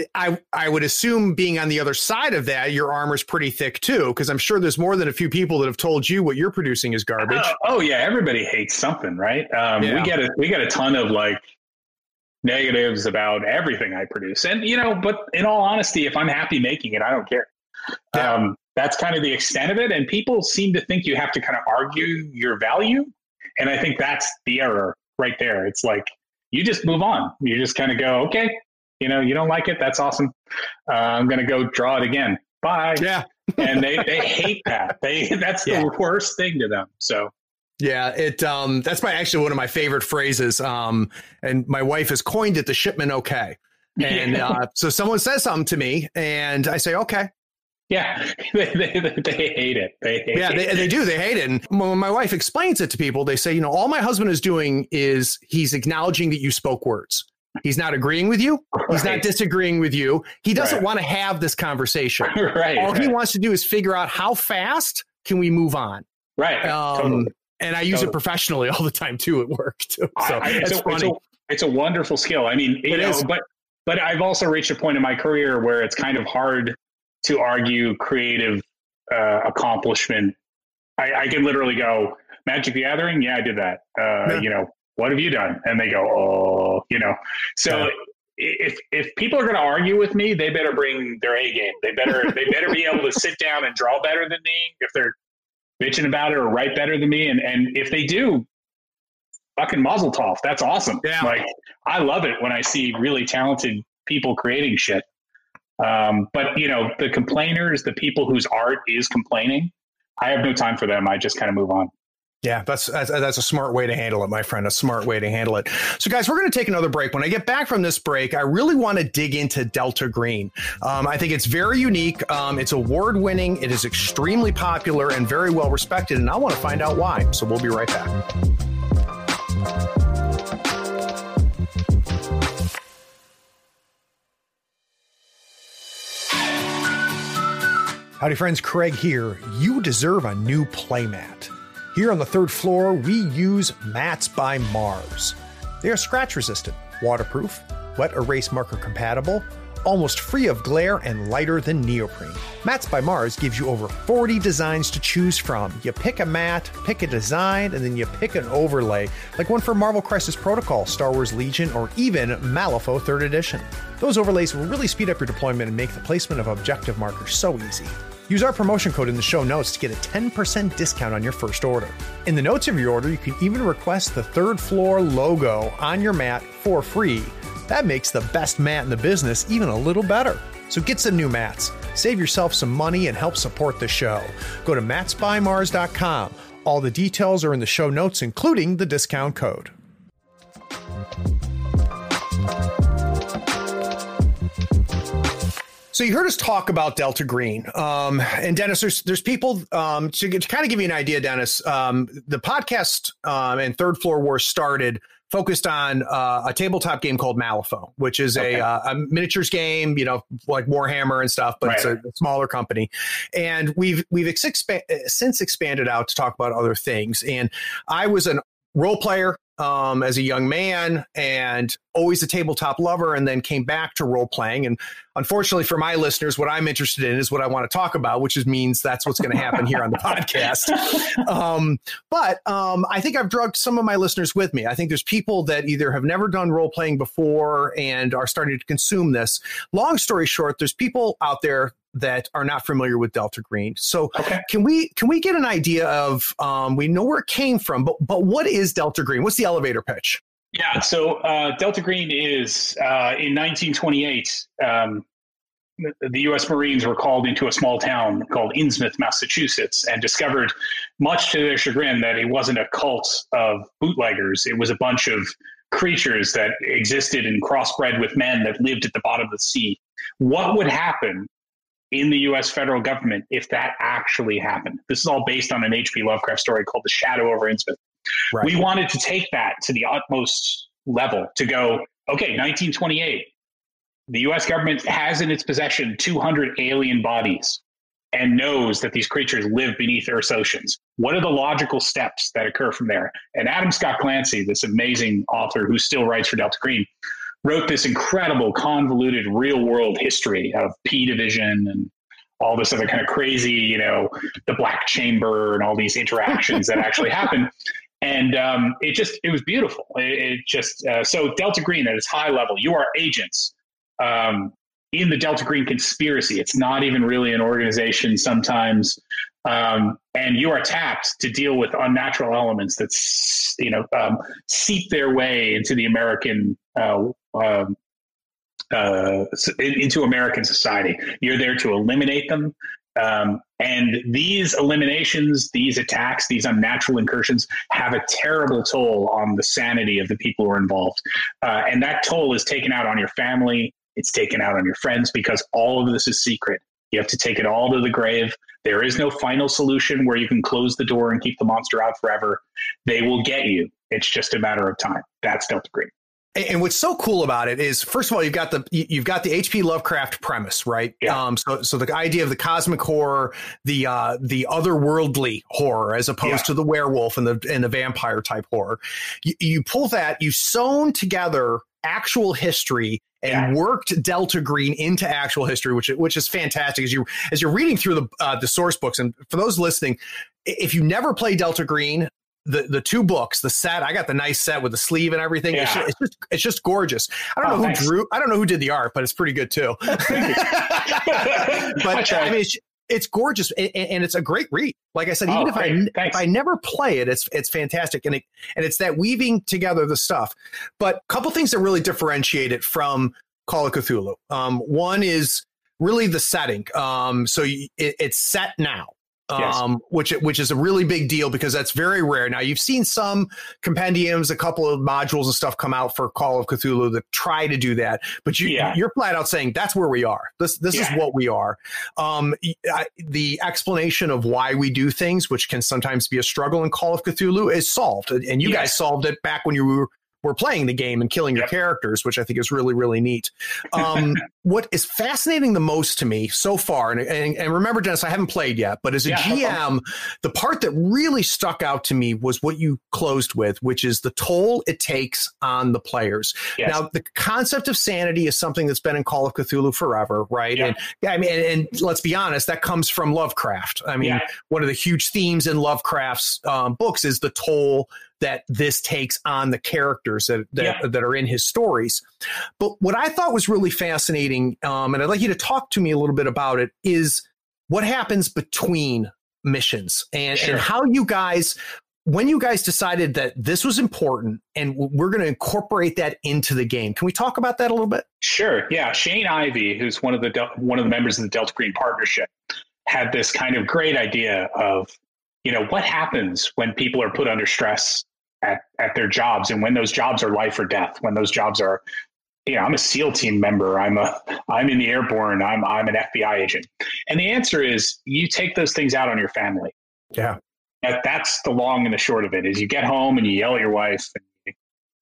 I would assume being on the other side of that, your armor's pretty thick too, because I'm sure there's more than a few people that have told you what you're producing is garbage. Oh yeah, everybody hates something, right? We get a ton of like negatives about everything I produce, and but in all honesty, if I'm happy making it, I don't care. Yeah. That's kind of the extent of it. And people seem to think you have to kind of argue your value. And I think that's the error right there. It's like, you just move on. You just kind of go, okay, you don't like it. That's awesome. I'm going to go draw it again. Bye. Yeah. And they hate that. That's the worst thing to them. So. Yeah, that's actually one of my favorite phrases. And my wife has coined it the shipment okay. And so someone says something to me and I say, okay. Yeah, they hate it. They do. They hate it. And when my wife explains it to people, they say, all my husband is doing is he's acknowledging that you spoke words. He's not agreeing with you. Right. He's not disagreeing with you. He doesn't want to have this conversation. All he wants to do is figure out how fast can we move on. Right. Totally. And I use it professionally all the time, too, at work, too. So it's funny. It's a wonderful skill. I mean, it is. But I've also reached a point in my career where it's kind of hard to argue creative accomplishment. I can literally go, Magic the Gathering? Yeah, I did that. What have you done? And they go, So if people are going to argue with me, they better bring their A game. They better be able to sit down and draw better than me if they're bitching about it, or write better than me. And if they do, fucking mazel tov. That's awesome. Yeah. Like, I love it when I see really talented people creating shit. But the complainers, the people whose art is complaining, I have no time for them. I just kind of move on. Yeah, that's a smart way to handle it, my friend. A smart way to handle it. So, guys, we're going to take another break. When I get back from this break, I really want to dig into Delta Green. I think it's very unique. It's award-winning. It is extremely popular and very well respected. And I want to find out why. So we'll be right back. Howdy, friends. Craig here. You deserve a new playmat. Here on the third floor, we use Mats by Mars. They are scratch resistant, waterproof, wet erase marker compatible, almost free of glare, and lighter than neoprene. Mats by Mars gives you over 40 designs to choose from. You pick a mat, pick a design, and then you pick an overlay, like one for Marvel Crisis Protocol, Star Wars Legion, or even Malifaux 3rd Edition. Those overlays will really speed up your deployment and make the placement of objective markers so easy. Use our promotion code in the show notes to get a 10% discount on your first order. In the notes of your order, you can even request the third floor logo on your mat for free. That makes the best mat in the business even a little better. So get some new mats, save yourself some money, and help support the show. Go to matsbymars.com. All the details are in the show notes, including the discount code. So you heard us talk about Delta Green. And Dennis, there's people, to kind of give you an idea, Dennis, the podcast and Third Floor War started focused on a tabletop game called Malifaux, which is a miniatures game, like Warhammer and stuff, but it's a smaller company. And we've since expanded out to talk about other things. And I was an role player as a young man and always a tabletop lover, and then came back to role playing. And unfortunately for my listeners, what I'm interested in is what I want to talk about, which means that's what's going to happen here on the podcast. But I think I've drugged some of my listeners with me. I think there's people that either have never done role playing before and are starting to consume this. Long story short, there's people out there that are not familiar with Delta Green. So can we get an idea of, we know where it came from, but what is Delta Green? What's the elevator pitch? Yeah, so Delta Green is, in 1928, the U.S. Marines were called into a small town called Innsmouth, Massachusetts, and discovered, much to their chagrin, that it wasn't a cult of bootleggers. It was a bunch of creatures that existed and crossbred with men that lived at the bottom of the sea. What would happen in the U.S. federal government if that actually happened? This is all based on an H.P. Lovecraft story called The Shadow over Innsmouth. Right. We wanted to take that to the utmost level, to go, okay, 1928, the U.S. government has in its possession 200 alien bodies and knows that these creatures live beneath Earth's oceans. What are the logical steps that occur from there? And Adam Scott Clancy, this amazing author who still writes for Delta Green, wrote this incredible, convoluted, real-world history of P Division and all this other kind of crazy, the Black Chamber and all these interactions that actually happen. And it was beautiful. So Delta Green at its high level, you are agents in the Delta Green conspiracy. It's not even really an organization sometimes. And you are tapped to deal with unnatural elements that, seep their way into the American, into American society. You're there to eliminate them. And these eliminations, these attacks, these unnatural incursions have a terrible toll on the sanity of the people who are involved. And that toll is taken out on your family. It's taken out on your friends, because all of this is secret. You have to take it all to the grave. There is no final solution where you can close the door and keep the monster out forever. They will get you. It's just a matter of time. That's Delta Green. And what's so cool about it is, first of all, you've got the H.P. Lovecraft premise, right? Yeah. So the idea of the cosmic horror, the otherworldly horror, as opposed to the werewolf and the vampire type horror. You pull that, you've sewn together actual history and worked Delta Green into actual history, which is fantastic. As you're reading through the source books, and for those listening, if you never play Delta Green, the two books, the set, I got the nice set with the sleeve and everything. Yeah. It's just gorgeous. I don't know who did the art, but it's pretty good too. But I mean, it's gorgeous, and it's a great read. Like I said, even if I never play it, it's fantastic, and it's that weaving together the stuff. But a couple things that really differentiate it from Call of Cthulhu. One is really the setting. So it's set now. Which is a really big deal, because that's very rare. Now, you've seen some compendiums, a couple of modules and stuff come out for Call of Cthulhu that try to do that, but you're flat out saying that's where we are. This is what we are. The explanation of why we do things, which can sometimes be a struggle in Call of Cthulhu, is solved, and you guys solved it back when you were playing the game and killing your characters, which I think is really, really neat. What is fascinating the most to me so far, and remember, Dennis, I haven't played yet, but as a GM, the part that really stuck out to me was what you closed with, which is the toll it takes on the players. Yes. Now, the concept of sanity is something that's been in Call of Cthulhu forever, right? Yeah. And let's be honest, that comes from Lovecraft. I mean, one of the huge themes in Lovecraft's books is the toll that this takes on the characters that are in his stories. But what I thought was really fascinating, and I'd like you to talk to me a little bit about it, is what happens between missions and how you guys, when you guys decided that this was important and we're going to incorporate that into the game. Can we talk about that a little bit? Sure. Yeah. Shane Ivey, who's one of the members of the Delta Green Partnership, had this kind of great idea of, what happens when people are put under stress at their jobs, and when those jobs are life or death, when those jobs are, I'm a SEAL team member, I'm in the airborne, I'm an FBI agent. And the answer is you take those things out on your family. Yeah. That's the long and the short of it, is you get home and you yell at your wife and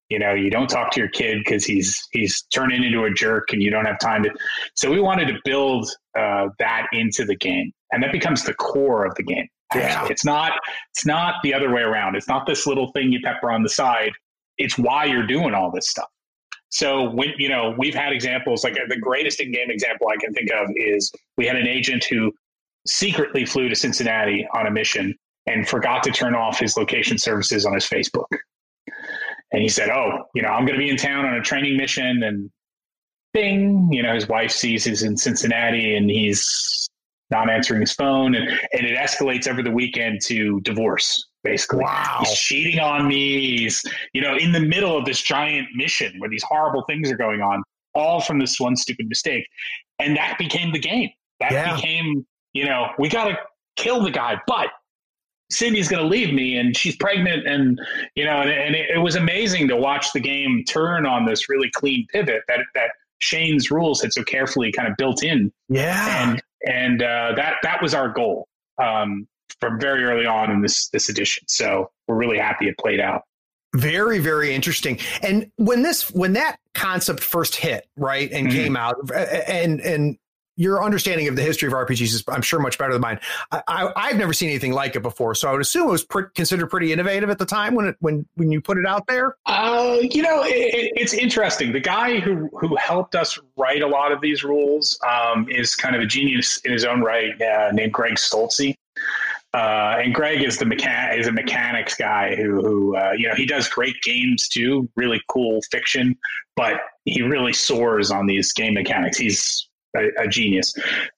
You don't talk to your kid because he's turning into a jerk and you don't have time to. So we wanted to build that into the game, and that becomes the core of the game. Yeah. It's not the other way around. It's not this little thing you pepper on the side. It's why you're doing all this stuff. So when, we've had examples, like the greatest in-game example I can think of is we had an agent who secretly flew to Cincinnati on a mission and forgot to turn off his location services on his Facebook. And he said, I'm going to be in town on a training mission, and bing, his wife sees he's in Cincinnati and he's not answering his phone. And it escalates over the weekend to divorce, basically. Wow. He's cheating on me. He's, in the middle of this giant mission where these horrible things are going on, all from this one stupid mistake. And that became the game. That became, we got to kill the guy, but Cindy's going to leave me and she's pregnant. And, and it was amazing to watch the game turn on this really clean pivot that Shane's rules had so carefully kind of built in. Yeah. And that was our goal from very early on in this edition. So we're really happy it played out. Very, very interesting. And when that concept first hit, right, and came out, and your understanding of the history of RPGs is, I'm sure, much better than mine. I've never seen anything like it before, so I would assume it was considered pretty innovative at the time when you put it out there. It's interesting. The guy who helped us write a lot of these rules is kind of a genius in his own right, named Greg Stolze. And Greg is a mechanics guy who he does great games too, really cool fiction, but he really soars on these game mechanics. He's a genius.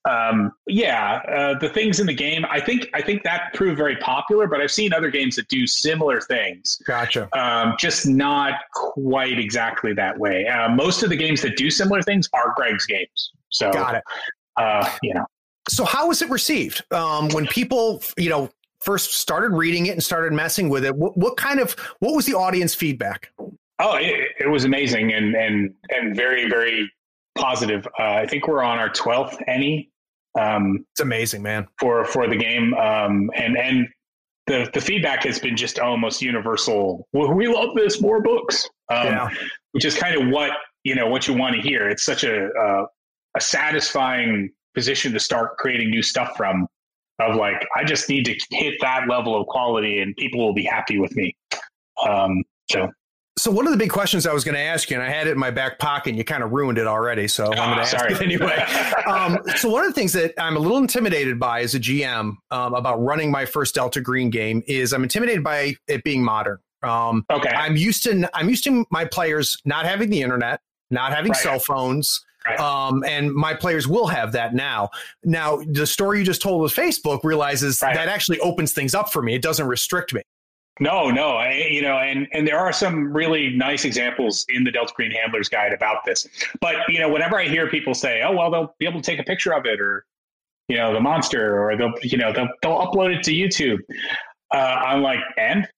The things in the game, I think that proved very popular, but I've seen other games that do similar things. Gotcha. Just not quite exactly that way. Most of the games that do similar things are Greg's games. So, got it. So how was it received when people, first started reading it and started messing with it? What was the audience feedback? Oh, it was amazing and very, very positive. I think we're on our 12th ENnie. It's amazing, man. For the game, and the feedback has been just almost universal. Well, we love this, more books, which is kind of what you want to hear. It's such a satisfying position to start creating new stuff from. Of like, I just need to hit that level of quality, and people will be happy with me. So one of the big questions I was going to ask you, and I had it in my back pocket, and you kind of ruined it already, so I'm going to ask it anyway. So one of the things that I'm a little intimidated by as a GM about running my first Delta Green game is I'm intimidated by it being modern. Okay. I'm used to my players not having the internet, not having cell phones. Right. And my players will have that now. Now, the story you just told with Facebook realizes that actually opens things up for me. It doesn't restrict me. No, and there are some really nice examples in the Delta Green Handler's Guide about this. But, whenever I hear people say, oh, well, they'll be able to take a picture of it, or, the monster, or they'll upload it to YouTube. I'm like, and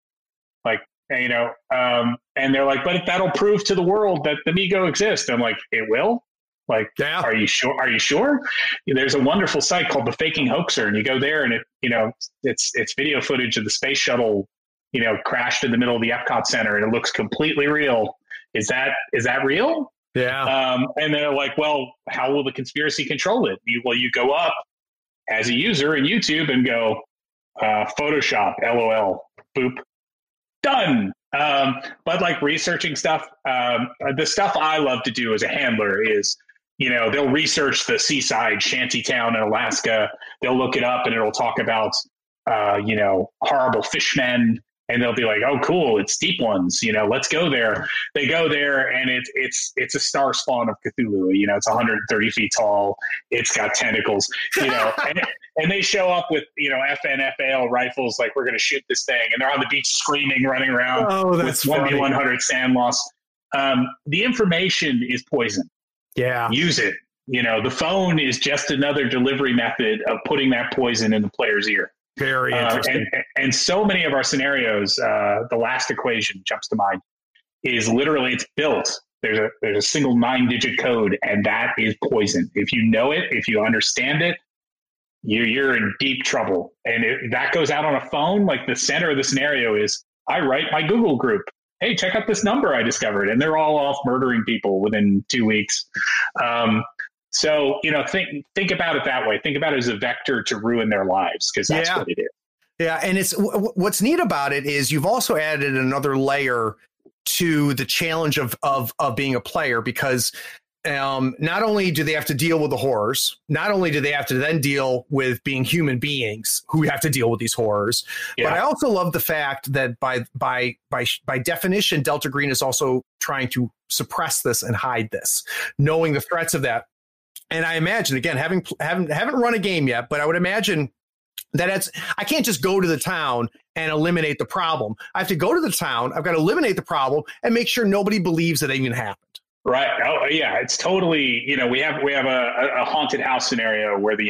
they're like, but that'll prove to the world that the Migo exists. I'm like, it will? Like, Are you sure? Are you sure? There's a wonderful site called The Faking Hoaxer, and you go there, and it's video footage of the space shuttle, crashed in the middle of the Epcot Center, and it looks completely real. Is that real? Yeah. And they're like, well, how will the conspiracy control it? You go up as a user in YouTube and go, Photoshop, LOL, boop, done. But like researching stuff, the stuff I love to do as a handler is, they'll research the seaside shanty town in Alaska. They'll look it up and it'll talk about, horrible fishmen. And they'll be like, oh, cool, it's Deep Ones. Let's go there. They go there, and it's a star spawn of Cthulhu. It's 130 feet tall. It's got tentacles. And they show up with FNFAL rifles, like, we're going to shoot this thing, and they're on the beach screaming, running around with 1v100 sand loss. The information is poison. Yeah, use it. The phone is just another delivery method of putting that poison in the player's ear. Very interesting. And so many of our scenarios, the last equation jumps to mind, is literally it's built. There's a single 9-digit code, and that is poison. If you know it, if you understand it, you're in deep trouble. And that goes out on a phone. Like, the center of the scenario is, I write my Google group. hey, check out this number I discovered. And they're all off murdering people within 2 weeks. So, think about it that way. Think about it as a vector to ruin their lives, because that's what it is. Yeah. And it's what's neat about it is you've also added another layer to the challenge of being a player, because not only do they have to deal with the horrors, not only do they have to then deal with being human beings who have to deal with these horrors, but I also love the fact that by definition, Delta Green is also trying to suppress this and hide this, knowing the threats of that. And I imagine, again, haven't run a game yet, but I would imagine that I can't just go to the town and eliminate the problem. I have to go to the town. I've got to eliminate the problem and make sure nobody believes that it even happened. Right. Oh, yeah. It's totally, we have a haunted house scenario where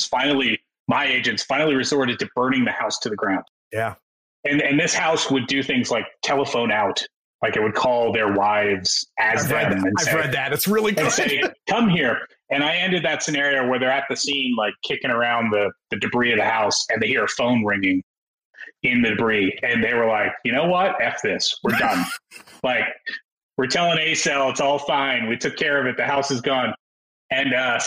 my agents finally resorted to burning the house to the ground. Yeah. And this house would do things like telephone out. Like, it would call their wives as them. I've read that. It's really good. And say, come here. And I ended that scenario where they're at the scene, like kicking around the debris of the house, and they hear a phone ringing in the debris. And they were like, you know what? F this. We're done. Like, we're telling ACEL it's all fine. We took care of it. The house is gone. And I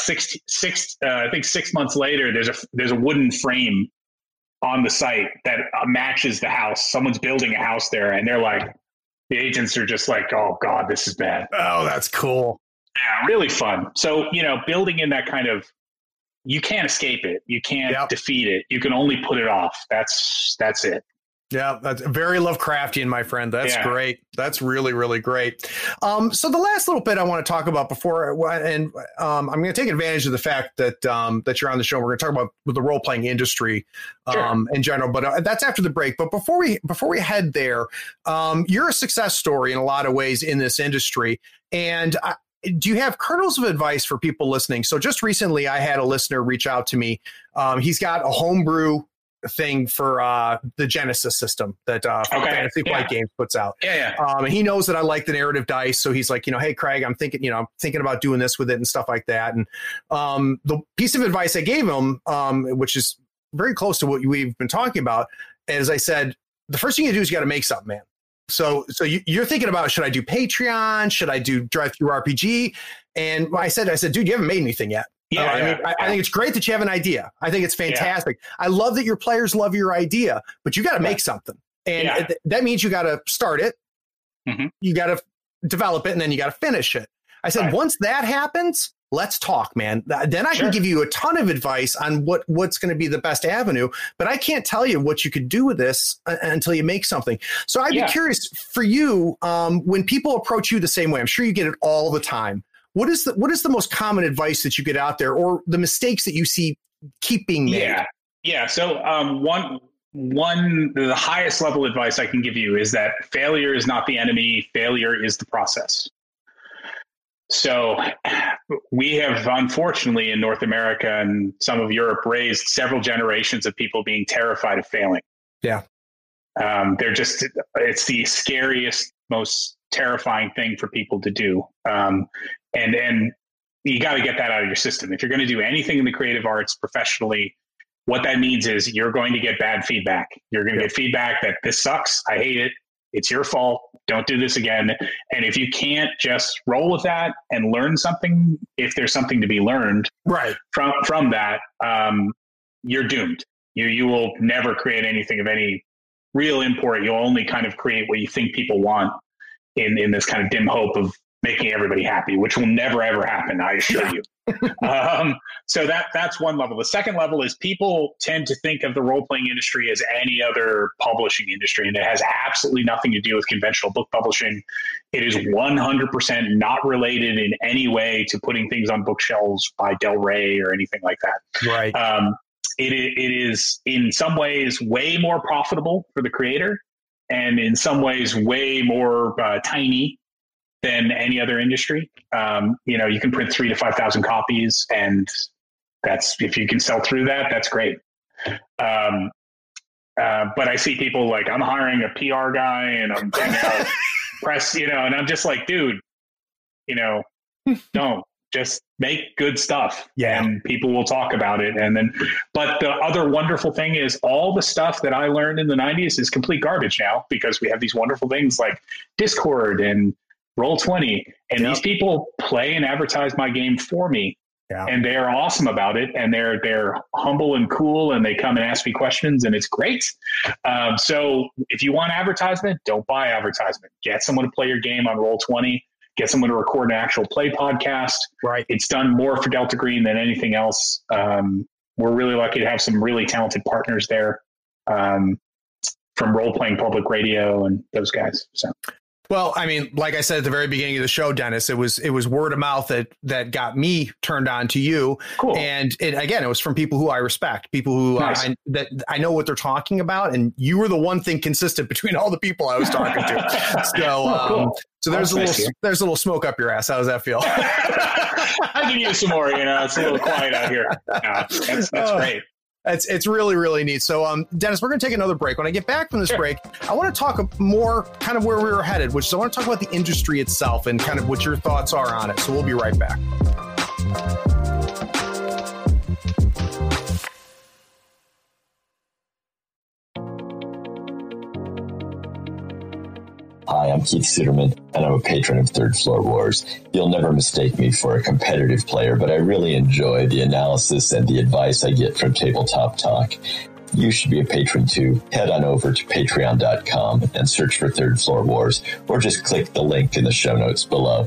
think 6 months later, there's a wooden frame on the site that matches the house. Someone's building a house there, and they're like, the agents are just like, oh God, this is bad. Oh, that's cool. Yeah, really fun. So, building in that kind of, you can't escape it. You can't defeat it. You can only put it off. That's it. Yeah, that's very Lovecraftian, my friend. That's great. That's really, really great. So the last little bit I want to talk about before, and I'm going to take advantage of the fact that that you're on the show. We're going to talk about the role playing industry in general, but that's after the break. But before we head there, you're a success story in a lot of ways in this industry, and do you have kernels of advice for people listening? So just recently, I had a listener reach out to me. He's got a homebrew thing for the Genesis system that Fantasy Flight Games puts out. And he knows that I like the narrative dice, so he's like, hey, Craig, I'm thinking about doing this with it and stuff like that. And the piece of advice I gave him, which is very close to what we've been talking about, as I said, the first thing you do is you got to make something, man. So you're thinking about, should I do Patreon? Should I do DriveThruRPG? And I said, dude, you haven't made anything yet. I think it's great that you have an idea. I think it's fantastic. Yeah. I love that your players love your idea, but you got to make something. And that means you got to start it. Mm-hmm. You got to develop it, and then you got to finish it. I said, once that happens, let's talk, man. Then I can give you a ton of advice on what's going to be the best avenue, but I can't tell you what you could do with this until you make something. So I'd be curious for you, when people approach you the same way, I'm sure you get it all the time. What is the most common advice that you get out there, or the mistakes that you see keep being made? Yeah. So the highest level advice I can give you is that failure is not the enemy. Failure is the process. So we have, unfortunately, in North America and some of Europe, raised several generations of people being terrified of failing. Yeah. It's the scariest, most terrifying thing for people to do. And you got to get that out of your system. If you're going to do anything in the creative arts professionally, what that means is you're going to get bad feedback. You're going to get feedback that this sucks. I hate it. It's your fault. Don't do this again. And if you can't just roll with that and learn something, if there's something to be learned from that, you're doomed. You will never create anything of any real import. You'll only kind of create what you think people want in this kind of dim hope of making everybody happy, which will never, ever happen, I assure you. So that's one level. The second level is people tend to think of the role-playing industry as any other publishing industry, and it has absolutely nothing to do with conventional book publishing. It is 100% not related in any way to putting things on bookshelves by Del Rey or anything like that. Right. It is in some ways way more profitable for the creator, and in some ways way more tiny than any other industry. You can print 3,000 to 5,000 copies, and if you can sell through that, that's great. But I see people like, I'm hiring a PR guy and I'm doing press, and I'm just like, dude, don't just make good stuff, Yeah. and people will talk about it. And then, but the other wonderful thing is all the stuff that I learned in the 90s is complete garbage now, because we have these wonderful things like Discord and Roll20, and these people play and advertise my game for me. Yeah. And they're awesome about it, and they're humble and cool, and they come and ask me questions, and it's great. So if you want advertisement, don't buy advertisement. Get someone to play your game on Roll20. Get someone to record an actual play podcast. Right. It's done more for Delta Green than anything else. We're really lucky to have some really talented partners there, from Role Playing Public Radio and those guys. So. Well, I mean, like I said at the very beginning of the show, Dennis, it was word of mouth that got me turned on to you. Cool. And it was from people who I respect, people who nice. I know what they're talking about. And you were the one thing consistent between all the people I was talking to. So, cool. So there's a little smoke up your ass. How does that feel? I can use some more. It's a little quiet out here. That's great. It's really, really neat. So, Dennis, we're going to take another break. When I get back from this break, I want to talk more kind of where we were headed, which is I want to talk about the industry itself and kind of what your thoughts are on it. So we'll be right back. Hi, I'm Keith Suderman, and I'm a patron of Third Floor Wars. You'll never mistake me for a competitive player, but I really enjoy the analysis and the advice I get from Tabletop Talk. You should be a patron too. Head on over to patreon.com and search for Third Floor Wars, or just click the link in the show notes below.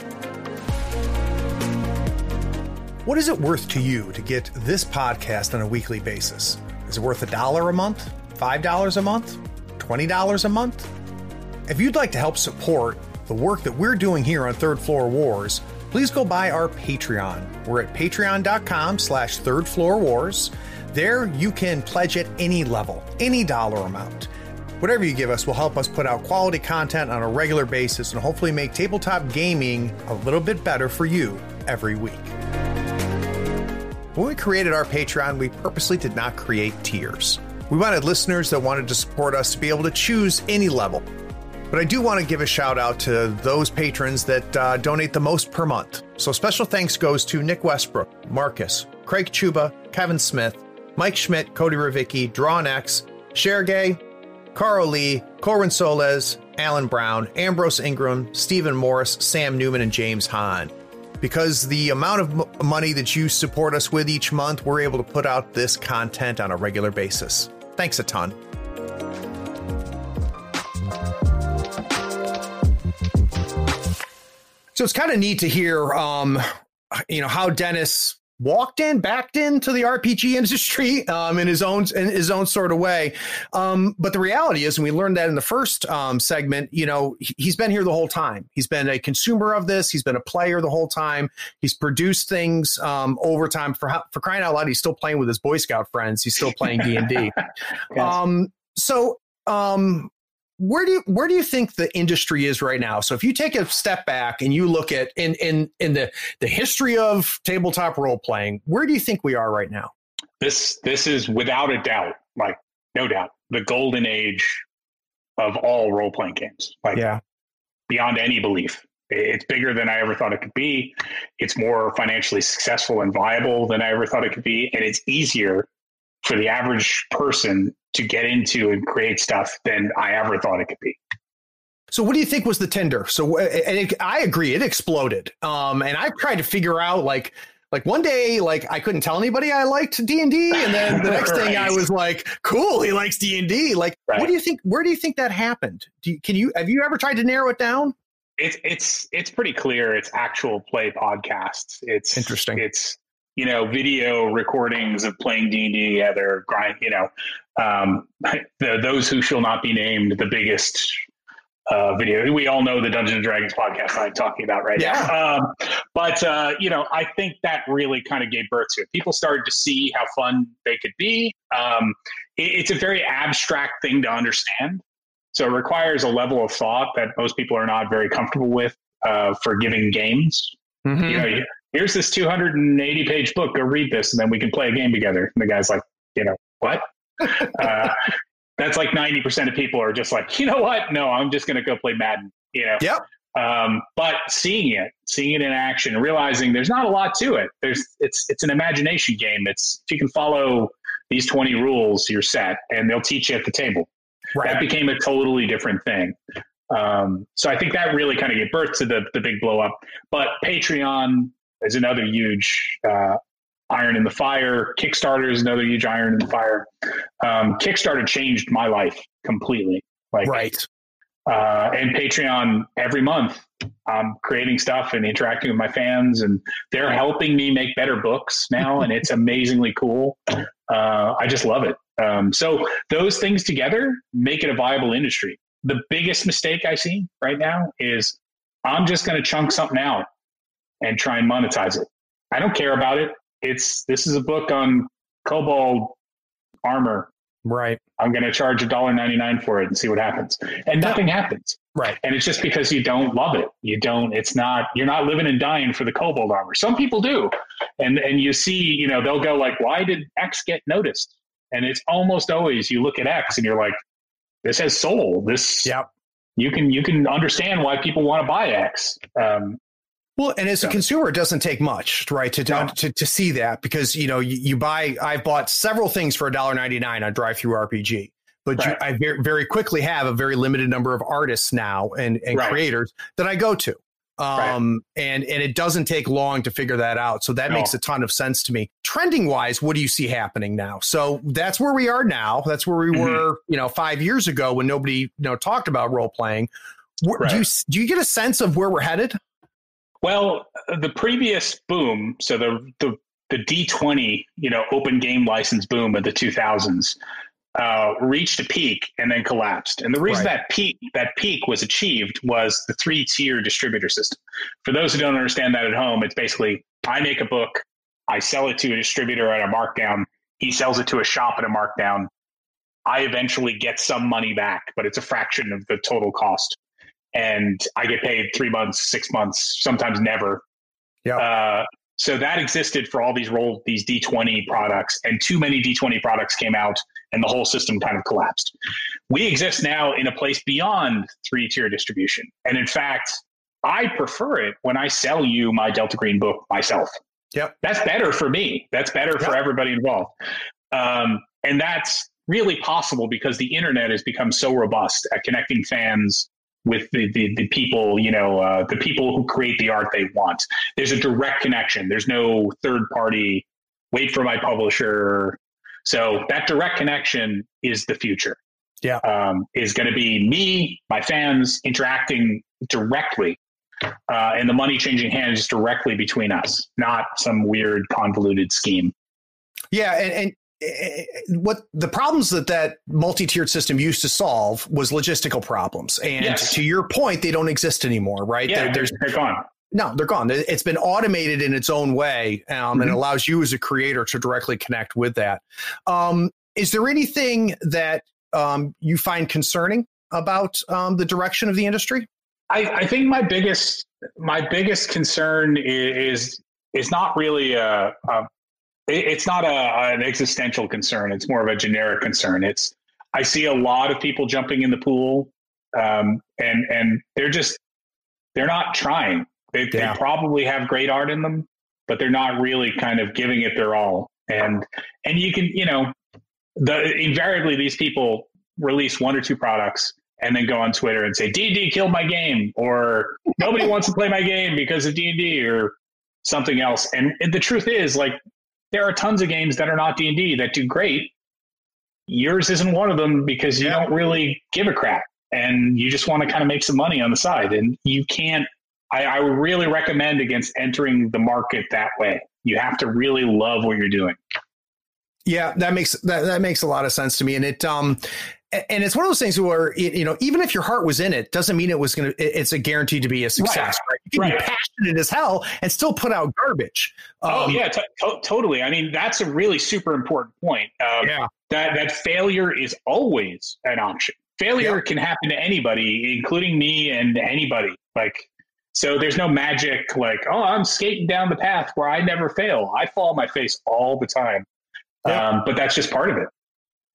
What is it worth to you to get this podcast on a weekly basis? Is it worth $1 a month? $5 a month? $20 a month? If you'd like to help support the work that we're doing here on Third Floor Wars, please go by our Patreon. We're at patreon.com/Third Floor Wars. There you can pledge at any level, any dollar amount. Whatever you give us will help us put out quality content on a regular basis and hopefully make tabletop gaming a little bit better for you every week. When we created our Patreon, we purposely did not create tiers. We wanted listeners that wanted to support us to be able to choose any level. But I do want to give a shout out to those patrons that donate the most per month. So special thanks goes to Nick Westbrook, Marcus, Craig Chuba, Kevin Smith, Mike Schmidt, Cody Ravicki, Drawn X, Shergay, Carl Lee, Corin Soles, Alan Brown, Ambrose Ingram, Stephen Morris, Sam Newman, and James Hahn. Because the amount of money that you support us with each month, we're able to put out this content on a regular basis. Thanks a ton. So it's kind of neat to hear, how Dennis backed into the RPG industry in his own sort of way. But the reality is, and we learned that in the first segment, he's been here the whole time. He's been a consumer of this. He's been a player the whole time. He's produced things over time. For crying out loud, he's still playing with his Boy Scout friends. He's still playing D&D. Where do you think the industry is right now? So if you take a step back and you look at in the history of tabletop role playing, where do you think we are right now? This is without a doubt, like no doubt, the golden age of all role playing games. Beyond any belief. It's bigger than I ever thought it could be. It's more financially successful and viable than I ever thought it could be, and it's easier for the average person to get into and create stuff than I ever thought it could be. So what do you think was the tinder? So I agree, it exploded. And I've tried to figure out like one day, I couldn't tell anybody I liked D&D. And then the next thing I was like, cool, he likes D&D. What do you think, where do you think that happened? Have you ever tried to narrow it down? It's pretty clear. It's actual play podcasts. It's interesting. It's, video recordings of playing D&D together, those who shall not be named, the biggest video. We all know the Dungeons and Dragons podcast I'm talking about right now. I think that really kind of gave birth to it. People started to see how fun they could be. It's a very abstract thing to understand. So it requires a level of thought that most people are not very comfortable with for giving games. Mm-hmm. Here's this 280-page book. Go read this, and then we can play a game together. And the guy's like, what? That's like 90% of people are just like, you know what? No, I'm just going to go play Madden. Yep. But seeing it in action, realizing there's not a lot to it. It's an imagination game. If you can follow these 20 rules, you're set, and they'll teach you at the table. Right. That became a totally different thing. So I think that really kind of gave birth to the big blow up. But Patreon is another huge iron in the fire. Kickstarter is another huge iron in the fire. Kickstarter changed my life completely. Right. And Patreon, every month, I'm creating stuff and interacting with my fans, and they're helping me make better books now, and it's amazingly cool. I just love it. So those things together make it a viable industry. The biggest mistake I see right now is I'm just going to chunk something out and try and monetize it. I don't care about it. This is a book on Kobold armor. Right. I'm going to charge $1.99 for it and see what happens. And nothing happens. Right. And it's just because you don't love it. You're not living and dying for the Kobold armor. Some people do. And you see, they'll go like, why did X get noticed? And it's almost always you look at X and you're like, this has soul. You can understand why people want to buy X. Well, and as a consumer, it doesn't take much, right, to see that, because, you buy. I've bought several things for $1.99 on DriveThruRPG, but right. I very quickly have a very limited number of artists now and right. creators that I go to. Right. And it doesn't take long to figure that out. So that makes a ton of sense to me. Trending wise, what do you see happening now? So that's where we are now. That's where we were, 5 years ago when nobody, talked about role playing. Right. Do you get a sense of where we're headed? Well, the previous boom, so the D20, open game license boom of the 2000s, reached a peak and then collapsed. And the reason that peak was achieved was the 3-tier distributor system. For those who don't understand that at home, it's basically I make a book, I sell it to a distributor at a markdown, he sells it to a shop at a markdown. I eventually get some money back, but it's a fraction of the total cost. And I get paid 3 months, 6 months, sometimes never. Yeah. So that existed for all these D20 products, and too many D20 products came out and the whole system kind of collapsed. We exist now in a place beyond 3-tier distribution. And in fact, I prefer it when I sell you my Delta Green book myself. Yep. That's better for me. That's better for everybody involved. And that's really possible because the internet has become so robust at connecting fans with the people, the people who create the art they want. There's a direct connection. There's no third party, wait for my publisher. So that direct connection is the future. Yeah. Is going to be me, my fans interacting directly, and the money changing hands directly between us, not some weird convoluted scheme. Yeah. And what the problems that multi-tiered system used to solve was logistical problems. And to your point, they don't exist anymore, right? Yeah, they're gone. No, they're gone. It's been automated in its own way, and it allows you as a creator to directly connect with that. Is there anything that you find concerning about the direction of the industry? I think my biggest concern is not really it's not an existential concern. It's more of a generic concern. I see a lot of people jumping in the pool, and they're not trying. They probably have great art in them, but they're not really kind of giving it their all. And you can, invariably these people release 1 or 2 products and then go on Twitter and say, D&D killed my game, or nobody wants to play my game because of D&D or something else. And the truth is, like, there are tons of games that are not D&D that do great. Yours isn't one of them because you don't really give a crap and you just want to kind of make some money on the side. And you can't, I would really recommend against entering the market that way. You have to really love what you're doing. Yeah, that makes a lot of sense to me. And and it's one of those things where, even if your heart was in it, doesn't mean it's a guarantee to be a success. Right? You can be passionate as hell and still put out garbage. Totally. I mean, that's a really super important point. That failure is always an option. Failure can happen to anybody, including me and anybody. So there's no magic like, oh, I'm skating down the path where I never fail. I fall on my face all the time. But that's just part of it.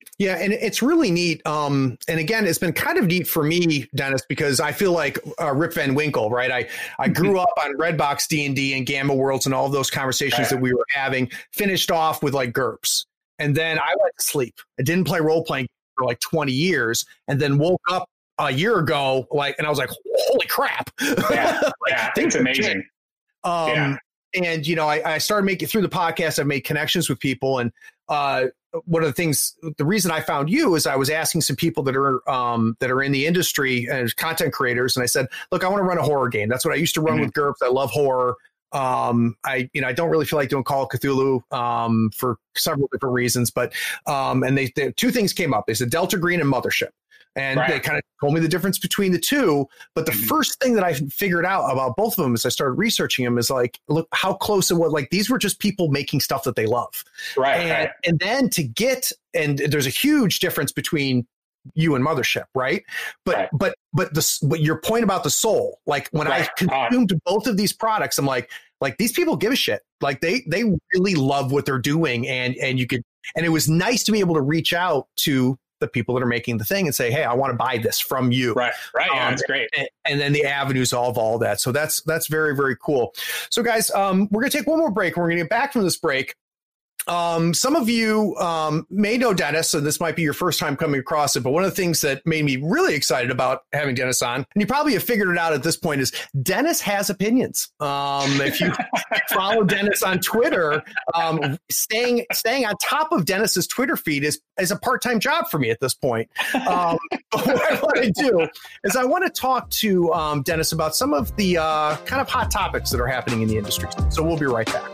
Yeah, and it's really neat. And again, it's been kind of neat for me, Dennis, because I feel like Rip Van Winkle, right? I grew up on Redbox D&D and Gamma Worlds and all of those conversations that we were having, finished off with like GURPS. And then I went to sleep. I didn't play role-playing for like 20 years and then woke up a year ago, and I was like, holy crap. It's amazing. And, I started making through the podcast. I've made connections with people. And one of the things, the reason I found you is I was asking some people that are in the industry and content creators. And I said, look, I want to run a horror game. That's what I used to run with GURPS. I love horror. I don't really feel like doing Call of Cthulhu for several different reasons. But and they two things came up. They said Delta Green and Mothership. And they kind of told me the difference between the two. But the first thing that I figured out about both of them as I started researching them is like, look how close it was. Like, these were just people making stuff that they love. And then and there's a huge difference between you and Mothership, right? But your point about the soul, like when I consumed both of these products, I'm like these people give a shit. Like they really love what they're doing. And it was nice to be able to reach out to the people that are making the thing and say, hey, I want to buy this from you. Right. That's great. And then the avenues of all that. So that's very, very cool. So guys, we're going to take one more break. We're going to get back from this break. Some of you may know Dennis, and this might be your first time coming across it, but one of the things that made me really excited about having Dennis on, and you probably have figured it out at this point, is Dennis has opinions. If you follow Dennis on Twitter, staying on top of Dennis's Twitter feed is a part-time job for me at this point. But what I want to do is I want to talk to Dennis about some of the kind of hot topics that are happening in the industry. So we'll be right back.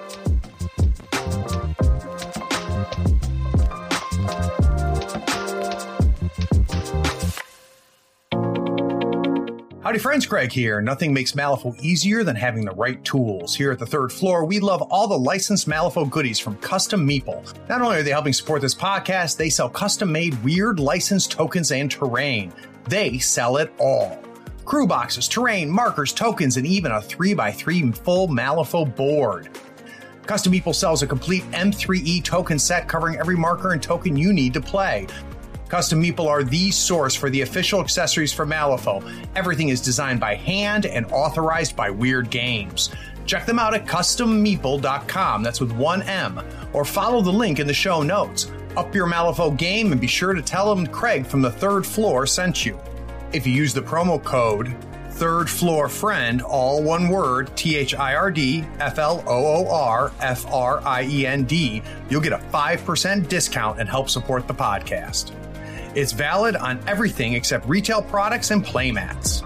Howdy friends, Craig here. Nothing makes Malifaux easier than having the right tools. Here at the third floor, we love all the licensed Malifaux goodies from Custom Meeple. Not only are they helping support this podcast, they sell custom-made weird licensed tokens and terrain. They sell it all. Crew boxes, terrain, markers, tokens, and even a 3x3 full Malifaux board. Custom Meeple sells a complete M3E token set covering every marker and token you need to play. Custom Meeple are the source for the official accessories for Malifaux. Everything is designed by hand and authorized by Weird Games. Check them out at custommeeple.com, that's with one M, or follow the link in the show notes. Up your Malifaux game and be sure to tell them Craig from the third floor sent you. If you use the promo code Third Floor Friend, all one word, THIRD-FLOORFRIEND, you'll get a 5% discount and help support the podcast. It's valid on everything except retail products and playmats.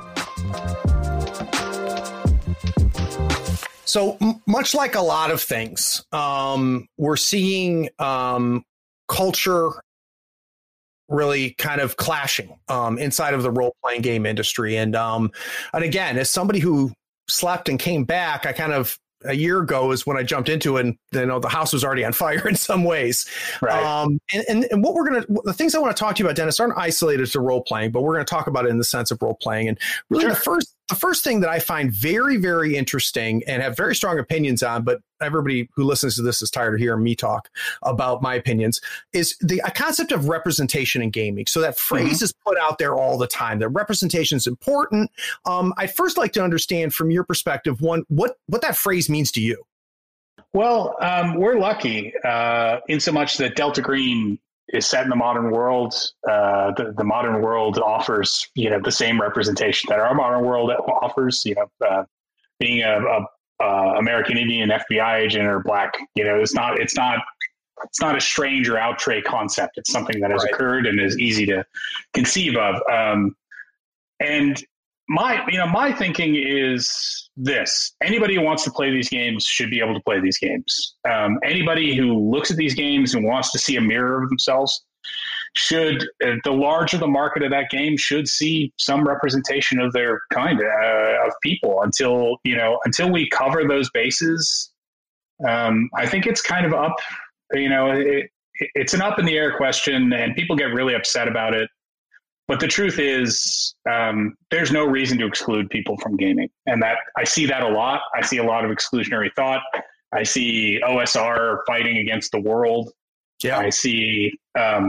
So much like a lot of things, we're seeing culture really kind of clashing inside of the role-playing game industry. And again, as somebody who slept and came back, I kind of a year ago is when I jumped into it, and the house was already on fire in some ways. Right. And what the things I want to talk to you about, Dennis, aren't isolated to role playing, but we're going to talk about it in the sense of role playing. And really the first thing that I find very, very interesting and have very strong opinions on, but everybody who listens to this is tired of hearing me talk about my opinions, is the concept of representation in gaming. So that phrase is put out there all the time, that representation is important. I'd first like to understand from your perspective, one, what that phrase means to you. Well, we're lucky in so much that Delta Green is set in the modern world. The modern world offers, the same representation that our modern world offers. Being a American Indian FBI agent or Black, it's not a strange or outre concept. It's something that has occurred and is easy to conceive of. And my thinking is this: anybody who wants to play these games should be able to play these games. Anybody who looks at these games and wants to see a mirror of themselves should, the larger the market of that game, should see some representation of their kind of people. Until we cover those bases, I think it's kind of up. It's an up in the air question, and people get really upset about it. But the truth is, there's no reason to exclude people from gaming. And that I see that a lot. I see a lot of exclusionary thought. I see OSR fighting against the world. Yeah. I see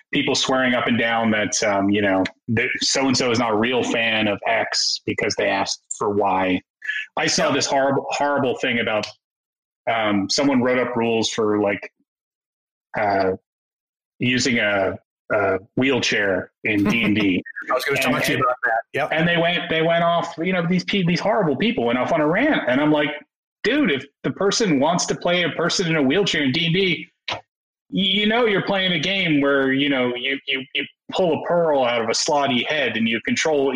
people swearing up and down that, so-and-so is not a real fan of X because they asked for Y. I saw this horrible thing about someone wrote up rules for like using a wheelchair in D&D. I was going to talk to you about that. Yep. And they went off, these horrible people went off on a rant. And I'm like, dude, if the person wants to play a person in a wheelchair in D&D, you're playing a game where, you pull a pearl out of a slotty head and you control,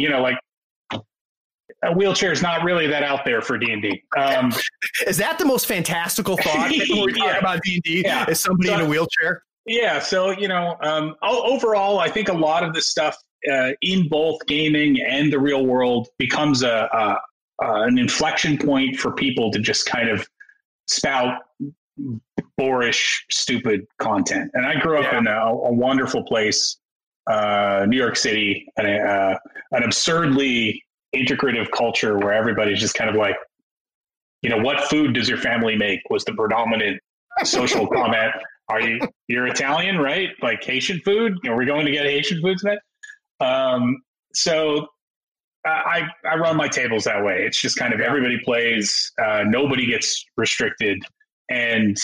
a wheelchair is not really that out there for D&D. Is that the most fantastical thought when we talk about D&D? Yeah. Is somebody in a wheelchair? Yeah. So, overall, I think a lot of this stuff in both gaming and the real world becomes an inflection point for people to just kind of spout boorish, stupid content. And I grew up in a wonderful place, New York City, and an absurdly integrative culture where everybody's just kind of like, what food does your family make was the predominant social comment. You're Italian, right? Like Haitian food? Are we going to get Haitian food tonight? So I run my tables that way. It's just kind of everybody plays, nobody gets restricted. And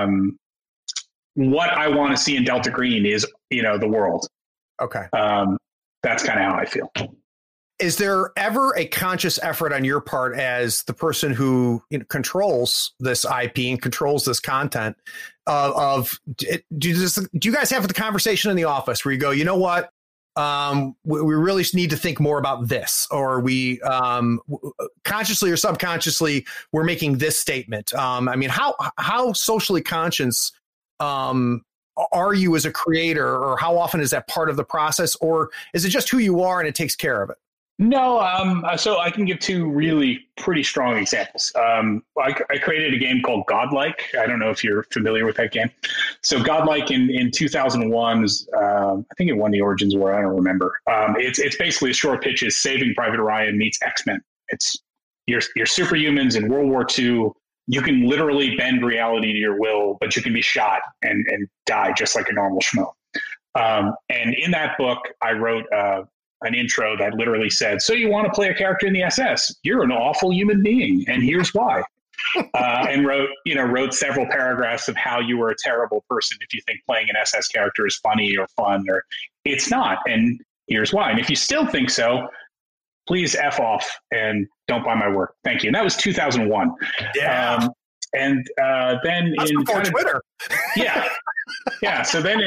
what I want to see in Delta Green is, the world. Okay. That's kind of how I feel. Is there ever a conscious effort on your part as the person who controls this IP and controls this content do you guys have the conversation in the office where you go, you know what? We really need to think more about this, or we consciously or subconsciously we're making this statement. How socially conscious are you as a creator, or how often is that part of the process, or is it just who you are and it takes care of it? No, so I can give two really pretty strong examples. I created a game called Godlike. I don't know if you're familiar with that game. So Godlike in 2001, I think it won the Origins War. I don't remember. It's basically a short pitch is Saving Private Ryan meets X-Men. It's you're superhumans in World War II. You can literally bend reality to your will, but you can be shot and die just like a normal schmo. And in that book, I wrote an intro that literally said, so you want to play a character in the SS? You're an awful human being, and here's why. And wrote several paragraphs of how you were a terrible person if you think playing an SS character is funny or fun, or it's not, and here's why. And if you still think so, please F off and don't buy my work. Thank you. And that was 2001. Yeah. Then that's in before Twitter. Yeah. So then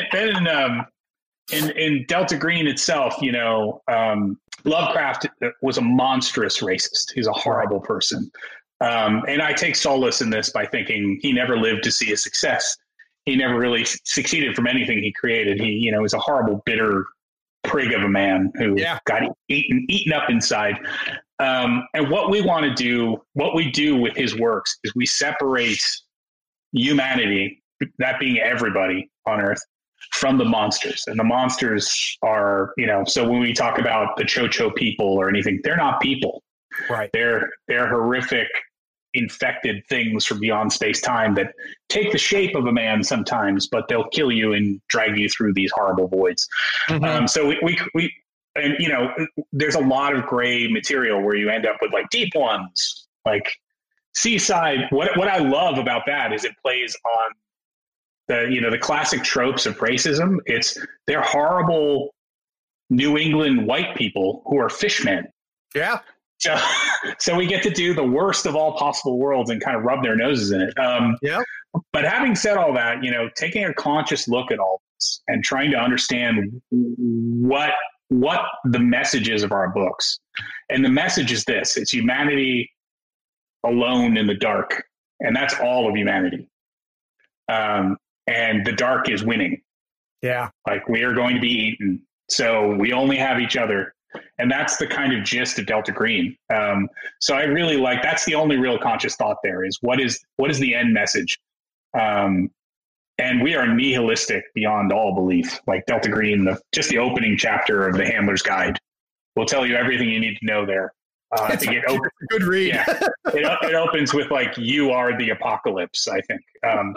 in Delta Green itself, Lovecraft was a monstrous racist. He's a horrible person. And I take solace in this by thinking he never lived to see a success. He never really succeeded from anything he created. He, was a horrible, bitter prig of a man who got eaten up inside. And what we want to do, what we do with his works is we separate humanity, that being everybody on Earth, from the monsters. And the monsters are, so when we talk about the Cho-Cho people or anything, they're not people. Right. They're horrific, infected things from beyond space-time that take the shape of a man sometimes, but they'll kill you and drag you through these horrible voids. Mm-hmm. So we there's a lot of gray material where you end up with like deep ones, like Seaside. What I love about that is it plays on the classic tropes of racism. They're horrible New England white people who are fishmen. Yeah. So we get to do the worst of all possible worlds and kind of rub their noses in it. But having said all that, taking a conscious look at all this and trying to understand what the message is of our books. And the message is this: it's humanity alone in the dark. And that's all of humanity. And the dark is winning. Yeah. Like, we are going to be eaten. So we only have each other. And that's the kind of gist of Delta Green. So I really that's the only real conscious thought there is what is the end message? And we are nihilistic beyond all belief. Like Delta Green, just the opening chapter of the Handler's Guide will tell you everything you need to know there. It's a good read. Yeah. It opens with like, you are the apocalypse, I think.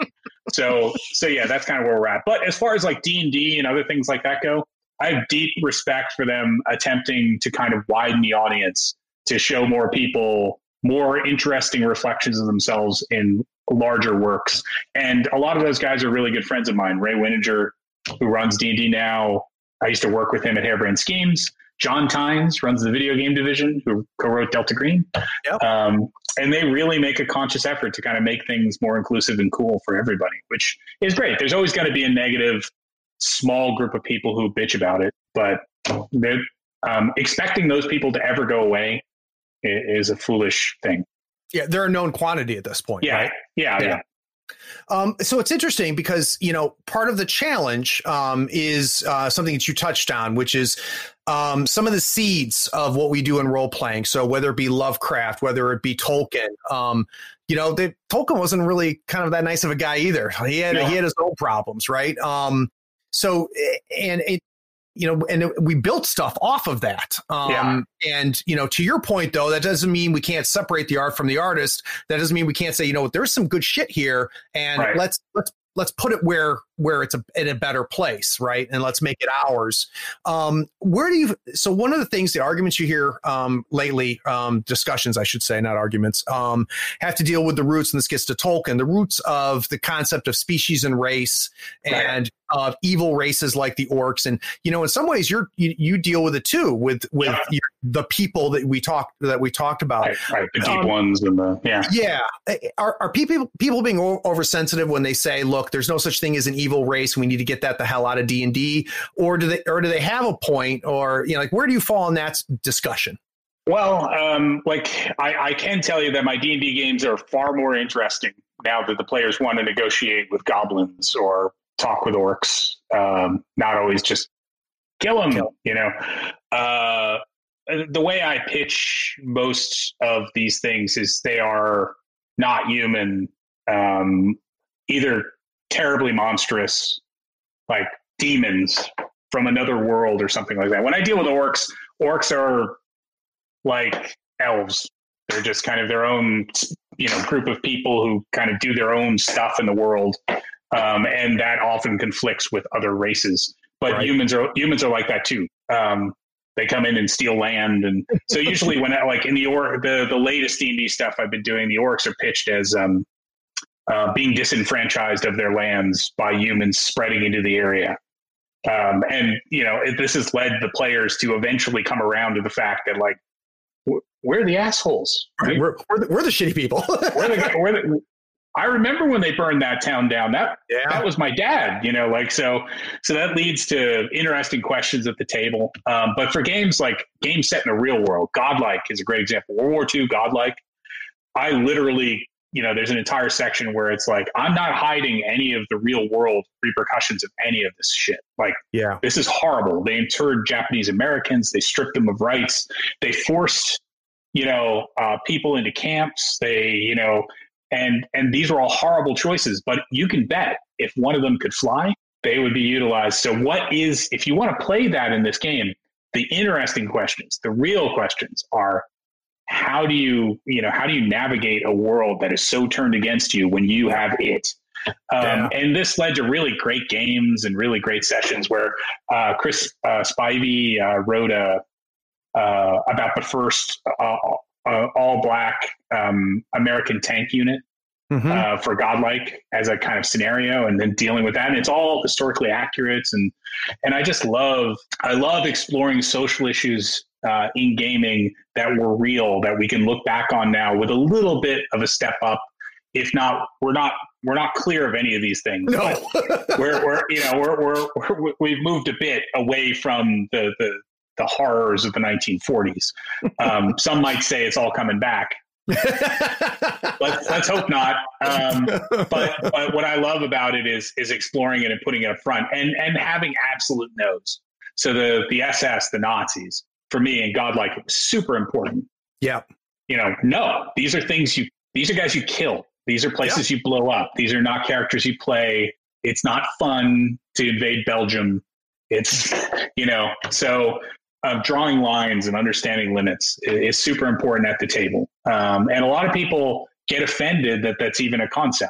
So yeah, that's kind of where we're at. But as far as like D&D and other things like that go, I have deep respect for them attempting to kind of widen the audience to show more people more interesting reflections of themselves in larger works. And a lot of those guys are really good friends of mine. Ray Wininger, who runs D&D now, I used to work with him at Harebrained Schemes. John Tynes runs the video game division, who co-wrote Delta Green. Yep. And they really make a conscious effort to kind of make things more inclusive and cool for everybody, which is great. There's always going to be a negative, small group of people who bitch about it, but expecting those people to ever go away is a foolish thing. Yeah, they're a known quantity at this point. Yeah, right? Yeah. So it's interesting because, part of the challenge is something that you touched on, which is some of the seeds of what we do in role playing. So whether it be Lovecraft, whether it be Tolkien, Tolkien wasn't really kind of that nice of a guy either. He had his own problems, right? And we built stuff off of that. And, to your point, though, that doesn't mean we can't separate the art from the artist. That doesn't mean we can't say, there's some good shit here, and let's put it where it's in a better place, right? And let's make it ours. So one of the things, the arguments you hear lately, discussions, I should say, not arguments, have to deal with the roots, and this gets to Tolkien, the roots of the concept of species and race, and evil races like the orcs. And, in some ways you deal with it too, with the people that we talked about. Right. The deep ones and Are people being oversensitive when they say, look, there's no such thing as an evil race, we need to get that the hell out of D&D, or do they have a point, or where do you fall in that discussion? Well, I can tell you that my D&D games are far more interesting now that the players want to negotiate with goblins or talk with orcs, not always just kill them. The way I pitch most of these things is they are not human, either terribly monstrous, like demons from another world or something like that. When I deal with orcs are like elves. They're just kind of their own, group of people who kind of do their own stuff in the world. And that often conflicts with other races, but humans are like that too. They come in and steal land, and so usually when in the latest D&D stuff I've been doing, the orcs are pitched as being disenfranchised of their lands by humans spreading into the area, and this has led the players to eventually come around to the fact that we're the assholes. Right? We're the shitty people. I remember when they burned that town down. That was my dad, so that leads to interesting questions at the table. But for games set in a real world, Godlike is a great example. World War II, Godlike. I literally, there's an entire section where it's I'm not hiding any of the real world repercussions of any of this shit. This is horrible. They interred Japanese Americans. They stripped them of rights. They forced, people into camps. They, and these are all horrible choices, but you can bet if one of them could fly, they would be utilized. So if you want to play that in this game, the interesting questions, the real questions are, how do you navigate a world that is so turned against you when you have it? And this led to really great games and really great sessions where Chris Spivey wrote about the first all black American tank unit for Godlike as a kind of scenario, and then dealing with that. And it's all historically accurate. And I just love exploring social issues in gaming that were real, that we can look back on now with a little bit of a step up. If not, we're not clear of any of these things. No. We've moved a bit away from the horrors of the 1940s. Some might say it's all coming back. Let's hope not. But what I love about it is exploring it and putting it up front and having absolute no's. So the SS, the Nazis, for me in Godlike, it was super important. Yeah. No, these are guys you kill. These are places you blow up. These are not characters you play. It's not fun to invade Belgium. It's, so drawing lines and understanding limits is super important at the table. And a lot of people get offended that that's even a concept.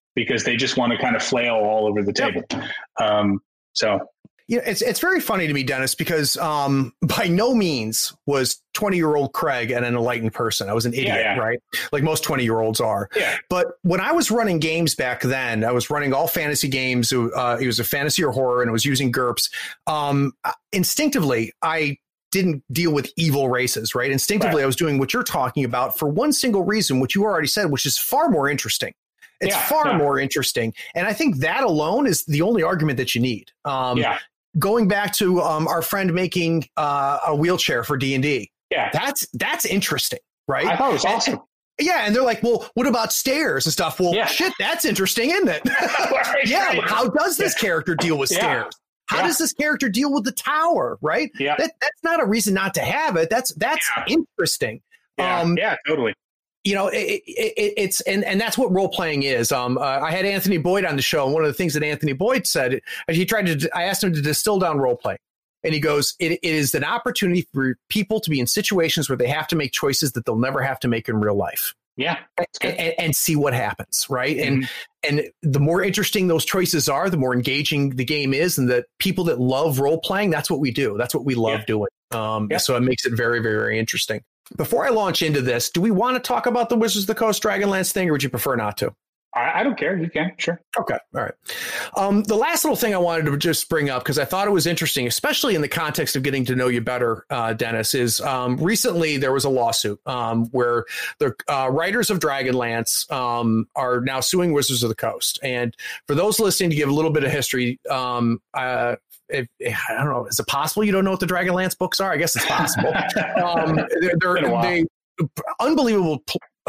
because they just want to kind of flail all over the table. So. Yeah, it's very funny to me, Dennis, because by no means was 20-year-old Craig an enlightened person. I was an idiot, right? Like most 20-year-olds are. Yeah. But when I was running games back then, I was running all fantasy games. It was a fantasy or horror, and I was using GURPS. Instinctively, I didn't deal with evil races, right? Instinctively, I was doing what you're talking about for one single reason, which you already said, which is far more interesting. It's far more interesting. And I think that alone is the only argument that you need. Going back to our friend making a wheelchair for D&D. Yeah. That's interesting, right? I thought it was awesome. And they're like, well, what about stairs and stuff? Well, shit, that's interesting, isn't it? Right. How does this character deal with stairs? How does this character deal with the tower, right? Yeah. That's not a reason not to have it. That's interesting. Yeah, totally. You know, it's and that's what role playing is. I had Anthony Boyd on the show, and one of the things that Anthony Boyd said, I asked him to distill down role play, and he goes, "It is an opportunity for people to be in situations where they have to make choices that they'll never have to make in real life." Yeah, and see what happens, right? Mm-hmm. And the more interesting those choices are, the more engaging the game is, and the people that love role playing, that's what we do. That's what we love doing. So it makes it very, very, very interesting. Before I launch into this, do we want to talk about the Wizards of the Coast Dragonlance thing, or would you prefer not to? I don't care. You can. Sure. Okay. All right. The last little thing I wanted to just bring up, because I thought it was interesting, especially in the context of getting to know you better, Dennis, is recently there was a lawsuit where the writers of Dragonlance are now suing Wizards of the Coast. And for those listening, to give a little bit of history, I don't know, is it possible you don't know what the Dragonlance books are? I guess it's possible. They're unbelievable,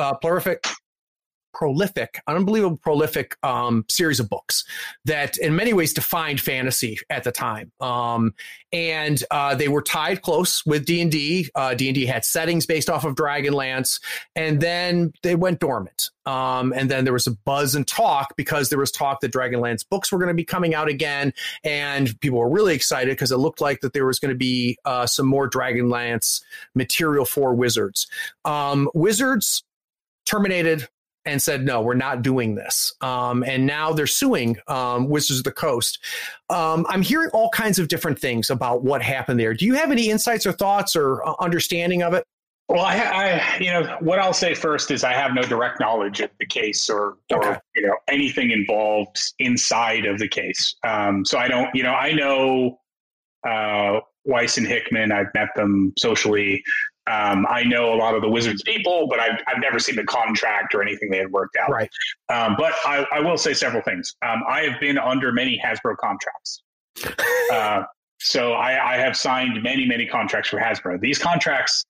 prolific series of books that in many ways defined fantasy at the time. And they were tied close with D&D. D&D had settings based off of Dragonlance, and then they went dormant. And then there was a buzz and talk because there was talk that Dragonlance books were going to be coming out again. And people were really excited because it looked like that there was going to be some more Dragonlance material for Wizards. Wizards terminated and said, no, we're not doing this. And now they're suing Wizards of the Coast. I'm hearing all kinds of different things about what happened there. Do you have any insights or thoughts or understanding of it? Well, I what I'll say first is I have no direct knowledge of the case or anything involved inside of the case. So I don't, I know Weiss and Hickman. I've met them socially. I know a lot of the Wizards people, but I've never seen the contract or anything they had worked out. Right. But I will say several things. I have been under many Hasbro contracts. So I have signed many, many contracts for Hasbro. These contracts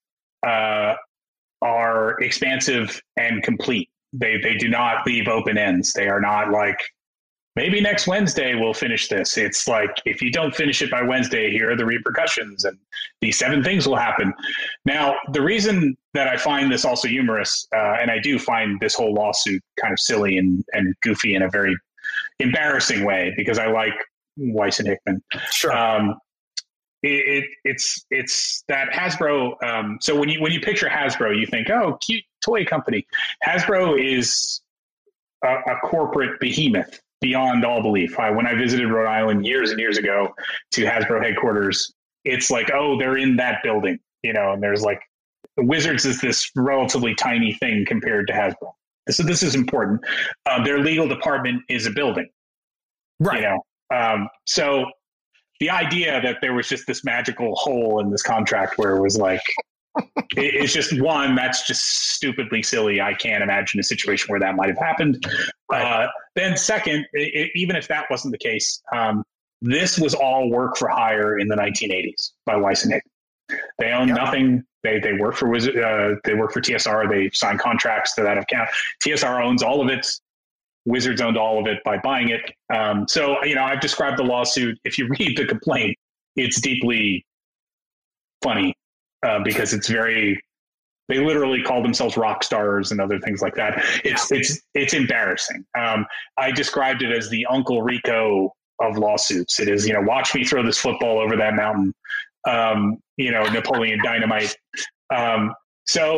are expansive and complete. They do not leave open ends. They are not like, maybe next Wednesday we'll finish this. It's like, if you don't finish it by Wednesday, here are the repercussions, and these 7 things will happen. Now, the reason that I find this also humorous, and I do find this whole lawsuit kind of silly and goofy in a very embarrassing way, because I like Weiss and Hickman. Sure. It's that Hasbro. So when you picture Hasbro, you think, oh, cute toy company. Hasbro is a corporate behemoth beyond all belief. When I visited Rhode Island years and years ago to Hasbro headquarters, it's like, oh, they're in that building, and there's like, the Wizards is this relatively tiny thing compared to Hasbro. So this is important. Their legal department is a building, right? So the idea that there was just this magical hole in this contract where it was like, it's just one, that's just stupidly silly. I can't imagine a situation where that might have happened. Right. Then second, even if that wasn't the case, this was all work for hire in the 1980s by Weiss and Hickman. They own nothing. They work for they work for TSR. They sign contracts to that account. TSR owns all of it. Wizards owned all of it by buying it. So I've described the lawsuit. If you read the complaint, it's deeply funny. Because it's they literally call themselves rock stars and other things like that. It's embarrassing. I described it as the Uncle Rico of lawsuits. It is, watch me throw this football over that mountain. Napoleon Dynamite. So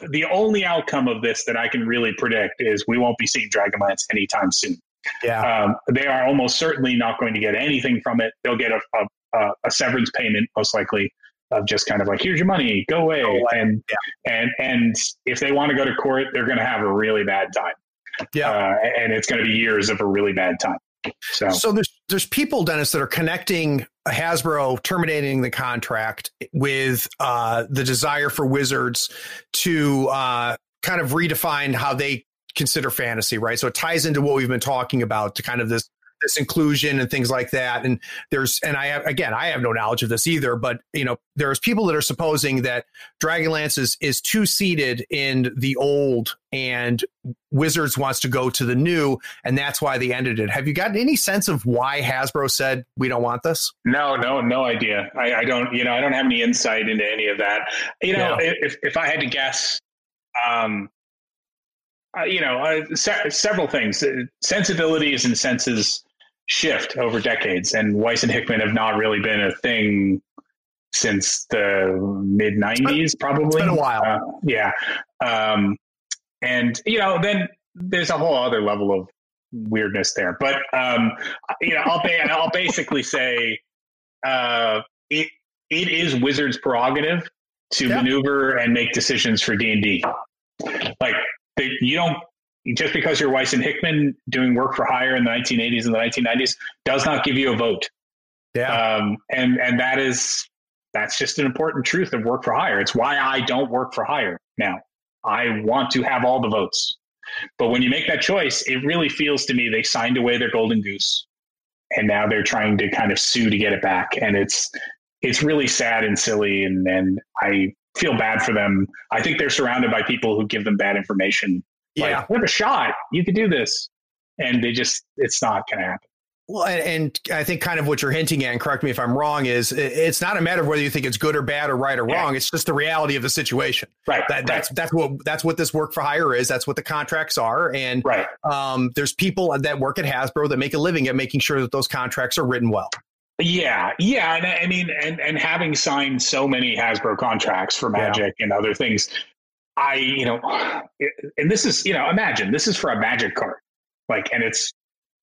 the only outcome of this that I can really predict is we won't be seeing Dragonlance anytime soon. Yeah. They are almost certainly not going to get anything from it. They'll get a severance payment, most likely, of just kind of like, here's your money, go away. And if they want to go to court, they're going to have a really bad time. Yeah. And it's going to be years of a really bad time. So there's people, Dennis, that are connecting Hasbro terminating the contract with the desire for Wizards to kind of redefine how they consider fantasy, right? So it ties into what we've been talking about, to kind of this inclusion and things like that. And I have no knowledge of this either, but there's people that are supposing that Dragonlance is too seated in the old and Wizards wants to go to the new, and that's why they ended it. Have you gotten any sense of why Hasbro said we don't want this? No idea. I don't have any insight into any of that. If I had to guess, several things, sensibilities and senses shift over decades, and Weiss and Hickman have not really been a thing since the mid 90s, probably. It's been a while. Then there's a whole other level of weirdness there, but I'll basically say it is Wizards' prerogative to maneuver and make decisions for D&D. Like, you don't, just because you're Weiss and Hickman doing work for hire in the 1980s and the 1990s does not give you a vote. Yeah. And that's just an important truth of work for hire. It's why I don't work for hire now. I want to have all the votes. But when you make that choice, it really feels to me they signed away their golden goose, and now they're trying to kind of sue to get it back. And it's really sad and silly, and I feel bad for them. I think they're surrounded by people who give them bad information. Yeah. Like, we have a shot. You could do this. And it's not going to happen. Well, and I think kind of what you're hinting at, and correct me if I'm wrong, is it's not a matter of whether you think it's good or bad or right or wrong. It's just the reality of the situation. Right. That's what this work for hire is. That's what the contracts are. And there's people that work at Hasbro that make a living at making sure that those contracts are written well. Yeah. And I mean, and having signed so many Hasbro contracts for Magic and other things, and this is, imagine this is for a Magic card, and it's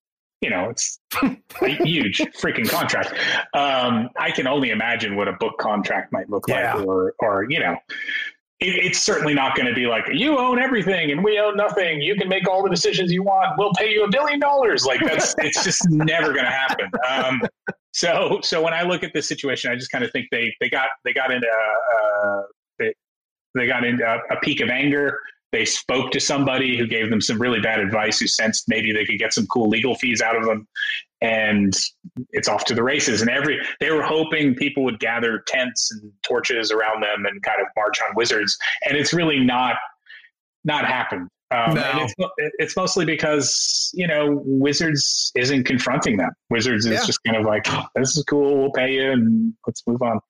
a huge freaking contract. I can only imagine what a book contract might look like, or it's certainly not going to be like, you own everything and we own nothing. You can make all the decisions you want. We'll pay you $1 billion. It's just never going to happen. So when I look at this situation, I just kind of think they got into a peak of anger. They spoke to somebody who gave them some really bad advice, who sensed maybe they could get some cool legal fees out of them, and it's off to the races. And they were hoping people would gather tents and torches around them and kind of march on Wizards, and it's really not happened. And it's mostly because Wizards isn't confronting them. Wizards is just kind of like, this is cool, we'll pay you, and let's move on.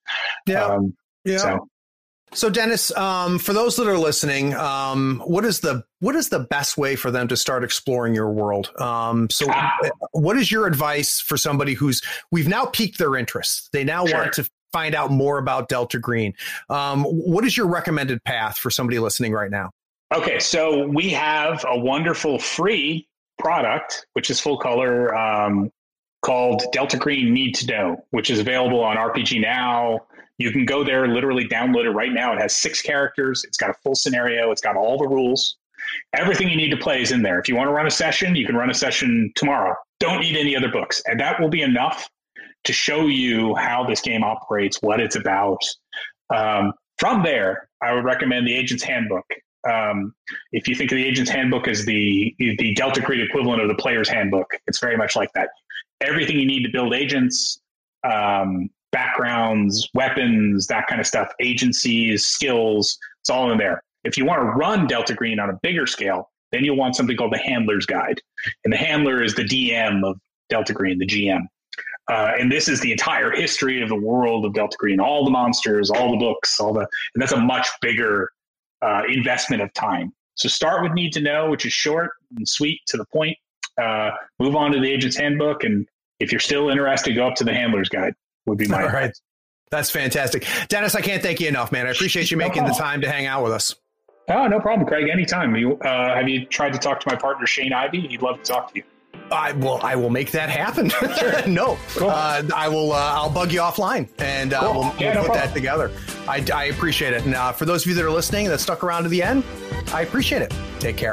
So Dennis, for those that are listening, what is the best way for them to start exploring your world? What is your advice for somebody we've now piqued their interest? They now want to find out more about Delta Green. What is your recommended path for somebody listening right now? Okay, so we have a wonderful free product, which is full color, called Delta Green Need to Know, which is available on RPG Now. You can go there, literally download it right now. It has 6 characters. It's got a full scenario. It's got all the rules. Everything you need to play is in there. If you want to run a session, you can run a session tomorrow. Don't need any other books. And that will be enough to show you how this game operates, what it's about. From there, I would recommend the Agent's Handbook. If you think of the Agent's Handbook as the Delta Green equivalent of the Player's Handbook, it's very much like that. Everything you need to build agents, backgrounds, weapons, that kind of stuff, agencies, skills, it's all in there. If you want to run Delta Green on a bigger scale, then you'll want something called the Handler's Guide. And the Handler is the DM of Delta Green, the GM. And this is the entire history of the world of Delta Green, all the monsters, all the books, and that's a much bigger investment of time. So start with Need to Know, which is short and sweet, to the point. Move on to the Agent's Handbook. And if you're still interested, go up to the Handler's Guide. Would be my advice. That's fantastic. Dennis, I can't thank you enough, man. I appreciate you making the time to hang out with us. Oh, no problem, Craig. Anytime. Have you tried to talk to my partner, Shane Ivey? He'd love to talk to you. I will make that happen. No, cool. I'll bug you offline and cool. we'll put that together. I appreciate it. And for those of you that are listening that stuck around to the end, I appreciate it. Take care.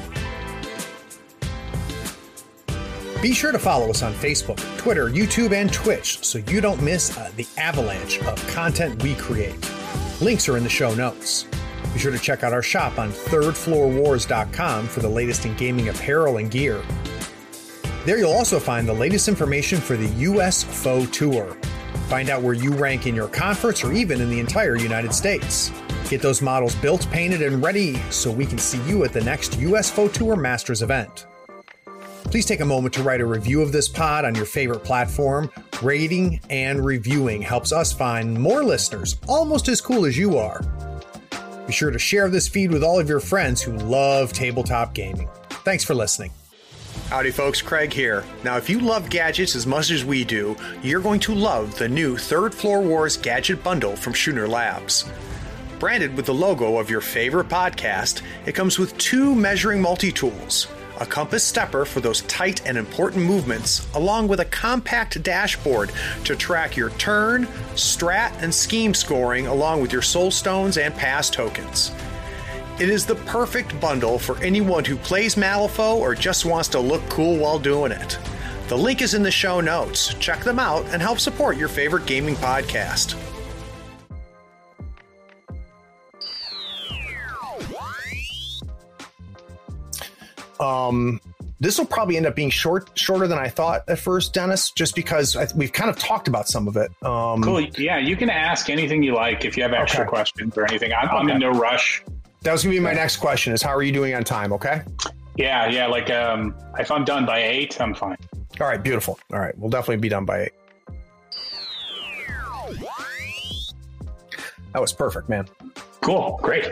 Be sure to follow us on Facebook, Twitter, YouTube, and Twitch so you don't miss the avalanche of content we create. Links are in the show notes. Be sure to check out our shop on thirdfloorwars.com for the latest in gaming apparel and gear. There you'll also find the latest information for the US FO Tour. Find out where you rank in your conference or even in the entire United States. Get those models built, painted, and ready so we can see you at the next US FO Tour Masters event. Please take a moment to write a review of this pod on your favorite platform. Rating and reviewing helps us find more listeners almost as cool as you are. Be sure to share this feed with all of your friends who love tabletop gaming. Thanks for listening. Howdy folks, Craig here. Now if you love gadgets as much as we do, you're going to love the new Third Floor Wars Gadget Bundle from Schooner Labs. Branded with the logo of your favorite podcast, it comes with 2 measuring multi-tools, a compass stepper for those tight and important movements, along with a compact dashboard to track your turn, strat, and scheme scoring along with your soul stones and pass tokens. It is the perfect bundle for anyone who plays Malifaux or just wants to look cool while doing it. The link is in the show notes. Check them out and help support your favorite gaming podcast. This will probably end up being shorter than I thought at first, Dennis, just because we've kind of talked about some of it. Cool. Yeah, you can ask anything you like if you have extra questions or anything. I'm in no rush. That was going to be my next question is how are you doing on time? Okay. Yeah. Like, if I'm done by 8, I'm fine. All right. Beautiful. All right. We'll definitely be done by 8. That was perfect, man. Cool. Great.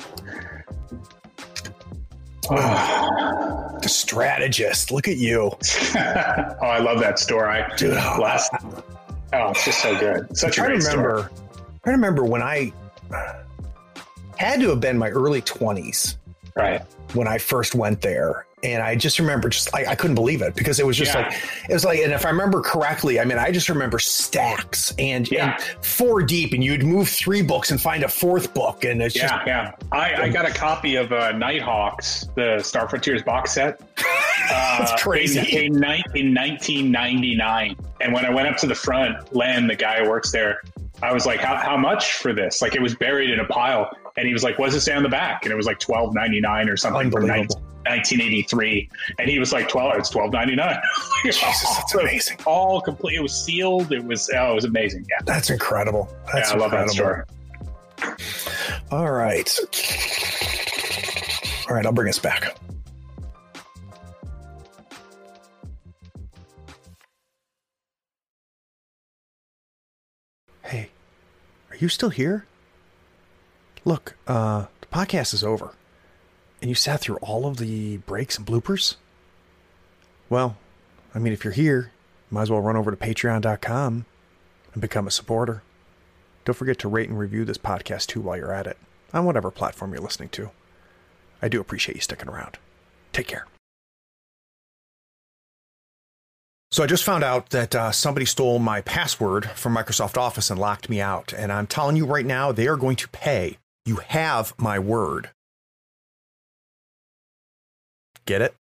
The Strategist. Look at you. Oh, I love that store. It's just so good. Such a great store. I remember when I had to have been my early 20s. Right. When I first went there. And I just remember I couldn't believe it because it was just and if I remember correctly, I mean, I just remember stacks and 4 deep and you'd move 3 books and find a 4th book. And it's I got a copy of Nighthawks, the Star Frontiers box set. That's crazy. In 1999. And when I went up to the front, Len, the guy who works there, I was like, how much for this? Like it was buried in a pile. And he was like, what does it say on the back? And it was like $12.99 or something from 1983. And he was like, it's $12.99. Jesus, that's amazing. All complete. It was sealed. It was amazing. Yeah. That's incredible. I love that store. All right. I'll bring us back. Hey, are you still here? Look, the podcast is over. And you sat through all of the breaks and bloopers? Well, I mean, if you're here, you might as well run over to patreon.com and become a supporter. Don't forget to rate and review this podcast too while you're at it, on whatever platform you're listening to. I do appreciate you sticking around. Take care. So I just found out that somebody stole my password from Microsoft Office and locked me out. And I'm telling you right now, they are going to pay. You have my word. Get it?